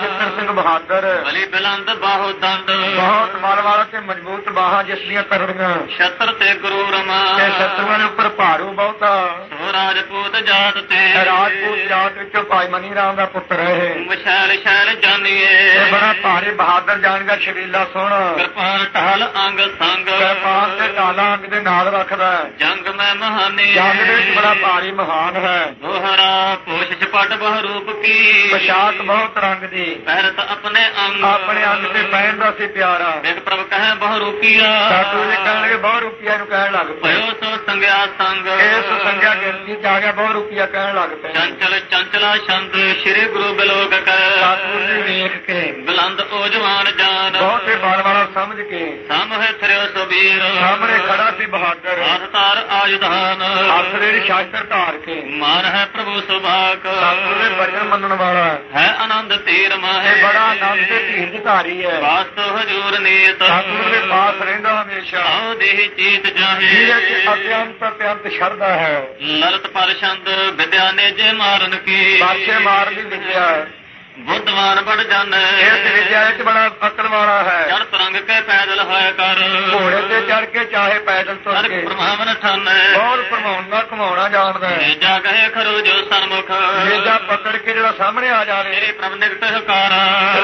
S2: ਸਿੰਘ ਬਹਾਦਰ
S1: ਬਲੀ ਬਲੰਦ ਬਾਹੋ ਦੰਦ
S2: ਬਹੁਤ ਬਲ ਵਾਲਾ ਤੇ ਮਜ਼ਬੂਤ ਬਾਹਾਂ ਜਿਸ ਦੀਆਂ ਕਰੜੀਆਂ
S1: ਛਤਰ ਤੇ ਗੁਰੂ ਰਮਾ
S2: ਤੇ ਸ਼ਤਰੂਆਂ ਦੇ ਉੱਪਰ ਭਾਰੂ ਬਹੁਤਾ
S1: ਸੋ ਰਾਜਪੂਤ ਜਾਤ ਤੇ
S2: ਰਾਜਪੂਤ ਜਾਤ ਵਿੱਚੋਂ ਭਾਈ ਮਨੀ ਰਾਮ ਦਾ ਪੁੱਤਰ ਹੈ
S1: ਮਸ਼ੈਲ ਸ਼ੈਲ ਜਾਨੀਏ
S2: ਇਹ ਬੜਾ ਭਾਰੀ ਬਹਾਦਰ ਜਾਣਗਾ ਸ਼ਰੀਲਾ ਸੋਹਣਾ
S1: ਕਿਰਪਾਨ ਟਹਲ ਅੰਗ ਸੰਗ
S2: ਕਿਰਪਾਨ ਤੇ ਢਾਲਾ ਅੰਗ ਦੇ ਨਾਲ ਰੱਖਦਾ ਹੈ
S1: ਜੰਗ ਮੈਂ ਮਹਾਨੀ
S2: ਜੰਗ ਦੇ ਵਿੱਚ ਬੜਾ ਭਾਰੀ ਮਹਾਨ ਹੈ
S1: ਦੋਹਰਾ ਪੋਸ਼ ਚਪਟ ਬਹੁ ਰੂਪ ਕੀ
S2: ਪੋਸ਼ਾਕ ਬਹੁਤ ਰੰਗ ਦੀ
S1: ਪਹਿਰਤ ਆਪਣੇ ਅੰਗ
S2: ਆਪਣੇ ਅੰਗ ਤੇ ਪਹਿਨਦਾ ਸੀ ਪਿਆਰਾ
S1: ਵੇਖ ਪ੍ਰਭ ਕਹੇ ਬਹੁ ਰੂਪੀਆ
S2: ਸਾਧੂ ਜੀ ਕਹਿਣ ਲੱਗੇ ਬਹੁਤ ਰੁਪਈਆ ਨੂੰ ਕਹਿਣ ਲੱਗ ਪਏ
S1: ਭਇਓ ਸੋ ਸੰਗਿਆ ਸੰਗ
S2: ਇਸ ਸੰਗਿਆ ਗਿਣਤੀ ਚ ਆ ਗਿਆ ਬਹੁਤ ਰੁਪਈਆ ਕਹਿਣ ਲੱਗ ਪਏ
S1: ਚੰਚਲ ਚੰਚਲਾ ਛੰਦ ਸ਼੍ਰੀ ਗੁਰੂ ਬਿਲੋਕ
S2: ਸਾਧੂ
S1: ਕਰ
S2: ਜੀ ਵੇਖ ਕੇ
S1: ਬਲੰਦ ਓ ਜਵਾਨ ਜਾਨ
S2: ਬਹੁਤੇ ਬਲ ਵਾਲਾ ਸਮਝ ਕੇ
S1: ਸਾਮਹਿ ਥਰਿਓ ਸੁਬੀਰ
S2: ਸਾਹਮਣੇ ਖੜਾ ਸੀ ਬਹਾਦਰ
S1: ਹੱਥ ਤਾਰ ਆਯੁਧਾਨ
S2: ਹੱਥ ਦੇ ਵਿੱਚ ਸ਼ਾਸਤਰ ਧਾਰ ਕੇ
S1: ਮਾਨ ਹੈ ਪ੍ਰਭੂ ਸੁਭਾਕ
S2: ਸਾਧੂ ਦੇ ਬਚਨ ਮੰਨਣ ਵਾਲਾ
S1: ਹੈ ਆਨੰਦ ਤੀਰ
S2: ਇਹ
S1: ਮਾਹੇ
S2: ਬੜਾ ਆਨੰਦ ਤੇ ਧੀਰਜ ਧਾਰੀ ਹੈ
S1: ਵਾਸਤ ਹਜੂਰ ਨੀਤ
S2: ਸਾਧੂ ਦੇ ਪਾਸ ਰਹਿੰਦਾ ਹਮੇਸ਼ਾ
S1: ਆਉ ਦੇਹ ਚੀਤ
S2: ਜਿਹਦੇ
S1: ਜਾਹੇ
S2: ਚ ਅਤਿਅੰਤ ਸ਼ਰਧਾ ਹੈ
S1: ਲਲਤ ਪਰਸ਼ੰਦ ਵਿਦਿਆ ਨੇ ਜੇ ਮਾਰਨ ਕੀ
S2: ਬਾਛੇ ਮਾਰ ਦੀ ਵਿਦਿਆ
S1: ਬੁੱਧਵਾਨ ਬੜ ਜਾਣੈ
S2: ਇਸ ਵਿਦਿਆ ਵਿੱਚ ਬੜਾ ਅਕਲ ਵਾਲਾ ਹੈ
S1: ਚੜ ਤਰੰਗ ਕੇ ਪੈਦਲ ਹੋਇ ਕਰ
S2: ਘੋੜੇ ਤੇ ਚੜ ਕੇ ਚਾਹੇ ਪੈਦਲ ਤੁਰ
S1: ਹਰ
S2: ਕੇ
S1: ਪ੍ਰਮਾਵਨ ਠਾਨੈ
S2: ਬਹੁਤ ਭਰਮਾਉਣਾ ਘਮਾਉਣਾ ਜਾਣਦਾ ਹੈ
S1: ਜਾ ਕਹੇ ਖਰੋ ਜੋ ਸਨਮੁਖ
S2: ਨੇਜਾ ਪਕੜ ਕੇ ਜਿਹੜਾ ਸਾਹਮਣੇ ਆ ਜਾਵੇ
S1: ਤੇਰੇ ਪ੍ਰਭ ਨਿਕਟ ਹਕਾਰਾ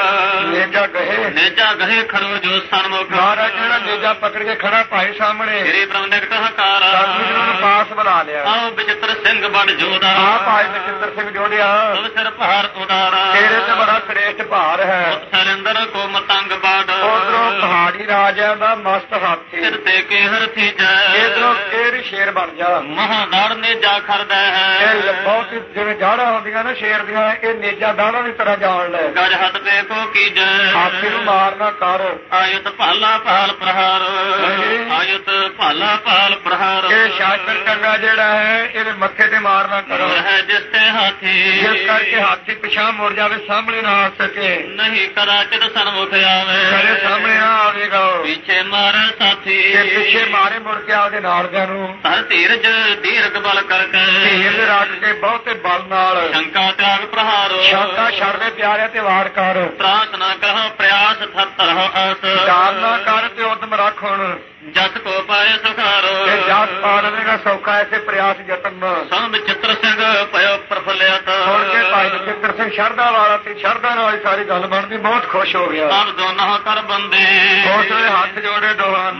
S2: ਨੇਜਾ ਕਹੇ
S1: ਨੇਜਾ ਕਹੇ ਖਰੋ ਜੋ ਸਨਮੁਖ
S2: ਮਹਾਰਾਜ ਜਿਹੜਾ ਨੇਜਾ ਪਕੜ ਕੇ ਖੜਾ ਭਾਈ ਸਾਹਮਣੇ
S1: ਤੇਰੇ ਪ੍ਰਭ ਨਿਕਟ ਹਕਾਰਾ
S2: ਸਾਧੂ ਜੀ ਨੂੰ ਪਾਸ ਬੁਲਾ ਲਿਆ
S1: ਆਓ ਬਚਿੱਤਰ ਸਿੰਘ ਬੜ ਜੋਦਾ
S2: ਆ ਭਾਈ ਬਚਿੱਤਰ ਸਿੰਘ ਜੋੜਿਆ
S1: ਤੁਮ ਸਿਰ ਭਾਰ ਉਦਾਰਾ
S2: ਤੇਰੇ ਤੇ ਬੜਾ ਸ੍ਰੇਸ਼ਟ ਭਾਰ ਹੈ
S1: ਸਰਿੰਦਰ ਕੋ ਮਤੰਗ ਬਾੜ
S2: ਉਧਰੋਂ ਪਹਾੜੀ ਰਾਜਿਆਂ ਦਾ ਮਸਤ ਹਾਥੀ
S1: ਸਿਰ ਤੇ ਕੇ ਹਰਥੀ ਜੈ
S2: ਇਧਰੋਂ ਫੇਰ ਸ਼ੇਰ ਬਣ ਜਾ
S1: ਮਹਾਨਾੜ ਨੇ ਜਾ ਖਰਦਾ
S2: ਇਹ
S1: ਹੈ
S2: ਬਹੁਤ ਜਿਵੇਂ ਜਾੜਾ ਹੁੰਦੀਆਂ ਨਾ ਸ਼ੇਰ ਦੀਆਂ ਇਹ ਨੇਜਾ ਦਾਣਾ ਦੀ ਤਰ੍ਹਾਂ ਜਾਣ ਲੈ
S1: ਗਜ ਹੱਥ ਤੇ ਕੋ ਕੀ ਜੈ
S2: ਹਾਥੀ ਨੂੰ ਮਾਰਨਾ ਕਰ
S1: ਆਯਤ ਭਾਲਾ ਪਾਲ ਪ੍ਰਹਾਰ
S2: ਹਾਂਜੀ।
S1: ਆਯਤ ਭਾਲਾ ਪਾਲ ਪ੍ਰਹਾਰ
S2: ਇਹ ਸ਼ਾਸਤਰ ਚੰਗਾ ਜਿਹੜਾ ਹੈ ਇਹਦੇ ਮੱਥੇ ਤੇ ਮਾਰਨਾ ਕਰੋ
S1: ਹੈ ਜਿਸ ਤੇ ਹਾਥੀ
S2: ਜਿਸ ਕਰਕੇ ਹਾਥੀ ਪਿਛਾਂ ਮੁੜ ਜਾਵੇ ਸਾਹਮਣੇ ਨਾ ਆ ਸਕੇ
S1: ਨਹੀਂ ਕਦਾਚਿਤ ਸਨਮੁਖ ਆਵੇ
S2: ਮੇਰੇ ਸਾਹਮਣੇ ਨਾ ਆਵੇਗਾ ਉਹ।
S1: ਪਿੱਛੇ ਮਾਰੇ ਸਾਥੀ
S2: ਤੇ ਪਿੱਛੇ ਮਾਰੇ ਮੁੜ ਕੇ ਆਪਦੇ ਨਾਲਦਿਆਂ ਨੂੰ
S1: ਹਰ ਧੀਰਜ ਦੀਰਘ ਬਲ ਕਰਕੇ
S2: ਧੀਰ ਰੱਖ ਕੇ ਬਹੁਤੇ ਬਲ ਨਾਲ
S1: ਸ਼ੰਕਾ ਤਿਆਗ ਪ੍ਰਹਾਰੋ
S2: ਸ਼ਾਂਤਾ ਛੱਡਦੇ ਪਿਆਰਿਆ ਤੇ ਵਾਰ ਕਰ
S1: ਤਰਾਸ ਨਾ ਕਹੋ ਪ੍ਰਯਾਸ ਥਰ ਹੋ ਆਸ
S2: ਦਾਨ ਨਾ ਕਰ ਤੇ ਉਦਮ ਰੱਖ ਹੁਣ
S1: ਜਸ ਕੋ ਪਾਏ ਸੁਖਾਰੋ
S2: ਤੇ ਜਾਤ ਪਾ ਲਵੇਗਾ ਸੌਖਾ ਐਸੇ ਪ੍ਰਯਾਸ ਯਤਨ ਨਾਲ
S1: ਸਭ ਚਿੱਤਰ ਸਿੰਘ ਪਇਓ ਪ੍ਰਫੁੱਲਿਤ
S2: ਸੁਣ ਕੇ ਭਾਈ ਬਚਿੱਤਰ ਸਿੰਘ ਸ਼ਰਧਾ ਵਾਲਾ ਤੇ ਸ਼ਰਧਾ ਨਾਲ ਹੀ ਸਾਰੀ ਗੱਲ ਬਣਦੀ ਬਹੁਤ ਖੁਸ਼ ਹੋ ਗਿਆ
S1: ਸਭ ਦੋਨੋਂ ਕਰ ਬੰਦੇ
S2: ਹੌਸਲੇ ਹੱਥ ਜੋੜੇ ਦੋਹਾਂ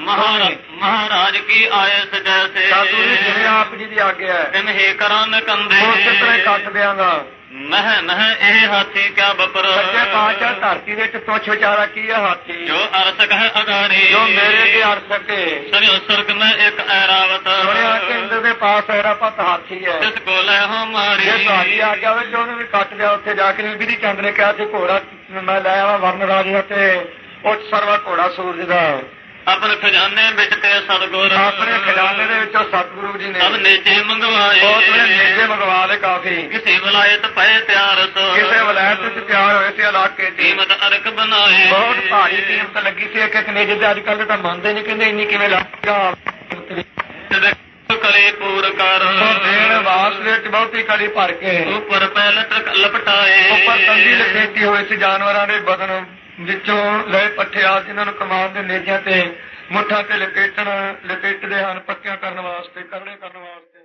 S1: ਮਹਾਰਾਜ ਕੀ ਆਏ ਸਜੈਸੇ
S2: ਸਾਧੂ ਜੀ ਜਿਵੇਂ ਆਪ ਜੀ ਦੀ ਆਗਿਆ ਹੈ
S1: ਤਿਨ ਹੀ ਕਰਨ ਕੰਦੇ
S2: ਉਸੇ ਤਰ੍ਹਾਂ ਹੀ ਕੱਟ ਦਿਆਂਗਾ
S1: ਮਹ ਇਹ ਹਾਥੀ ਕਿਆ ਬਪਰ
S2: ਸੱਚੇ ਪਾਤਸ਼ਾਹ ਧਰਤੀ ਵਿੱਚ ਤੁੱਛ ਵਿਚਾਰਾ ਕੀ ਹੈ ਹਾਥੀ
S1: ਜੋ ਅਰਸਕ ਹੈ ਅਗਾਰੀ
S2: ਜੋ ਮੇਰੇ ਦੇ ਅੜ ਸਕੇ
S1: ਸੁਣਿਓ ਸੁਰਗ ਮੈਂ ਇੱਕ ਐਰਾਵਤ
S2: ਸੁਣਿਆ ਕਿ ਇੰਦਰ ਦੇ ਪਾਸ ਐਰਾ ਪਤ ਹਾਥੀ ਹੈ
S1: ਜਿਸ ਕੋ ਲੈ ਹੋ ਮਾਰੀ
S2: ਜੇ ਤੁਹਾਡੀ ਆਗਿਆ ਵਿੱਚ ਉਹਨੂੰ ਵੀ ਕੱਟ ਲਿਆ ਉੱਥੇ ਜਾ ਕੇ ਬਿਧੀ ਚੰਦ ਨੇ ਕਿਹਾ ਸੀ ਘੋੜਾ ਮੈਂ ਲੈ ਆਵਾਂ ਵਰਨ ਰਾਜ ਦਾ ਤੇ ਉੱਚ ਸਰਵਾ ਘੋੜਾ ਸੂਰਜ ਦਾ
S1: ਆਪਣੇ ਖਜ਼ਾਨੇ ਵਿੱਚ ਤੇ ਸਤਿਗੁਰ
S2: ਆਪਣੇ ਖਜ਼ਾਨੇ ਦੇ ਵਿੱਚੋਂ ਸਤਿਗੁਰੂ ਜੀ ਨੇ
S1: ਸਭ ਨੇਜੇ ਮੰਗਵਾਏ
S2: ਬਹੁਤ ਨੇ ਨੇਜੇ ਮੰਗਵਾ ਲਏ ਕਾਫੀ
S1: ਕਿਸੇ ਵਲਾਇਤ ਪਏ ਤਿਆਰ ਸੋ
S2: ਕਿਸੇ ਵਲਾਇਤ ਵਿੱਚ ਤਿਆਰ ਹੋਏ ਸੀ ਇਲਾਕੇ ਦੀ
S1: ਕੀਮਤ ਅਰਕ ਬਣਾਏ
S2: ਬਹੁਤ ਭਾਰੀ ਕੀਮਤ ਲੱਗੀ ਸੀ ਇੱਕ ਨੇਜੇ ਤੇ ਅੱਜ ਕੱਲ੍ਹ ਤਾਂ ਮੰਨਦੇ ਨਹੀਂ ਕਹਿੰਦੇ ਇੰਨੀ ਕਿਵੇਂ ਲੱਗੇਗਾ
S1: ਕਰੇ ਪੂਰ ਕਰ
S2: ਦੇਣ ਵਾਸ ਵਿੱਚ ਬਹੁਤੀ ਕਲੀ ਭਰ ਕੇ
S1: ਉੱਪਰ ਪਹਿਲਤ ਲਪਟਾਏ
S2: ਉੱਪਰ ਤੰਦੀ ਲਪੇਟੀ ਹੋਈ ਸੀ ਜਾਨਵਰਾਂ ਦੇ ਬਦਨ ਵਿੱਚੋਂ ਲਏ ਪੱਠੇ ਆ ਜਿਨ੍ਹਾਂ ਨੂੰ ਕਮਾਨ ਦੇ ਨੇਜਿਆਂ ਤੇ ਮੁੱਠਾਂ ਤੇ ਲਪੇਟਦੇ ਹਨ ਪੱਕਿਆਂ ਕਰਨ ਵਾਸਤੇ ਕਰੜੇ ਕਰਨ ਵਾਸਤੇ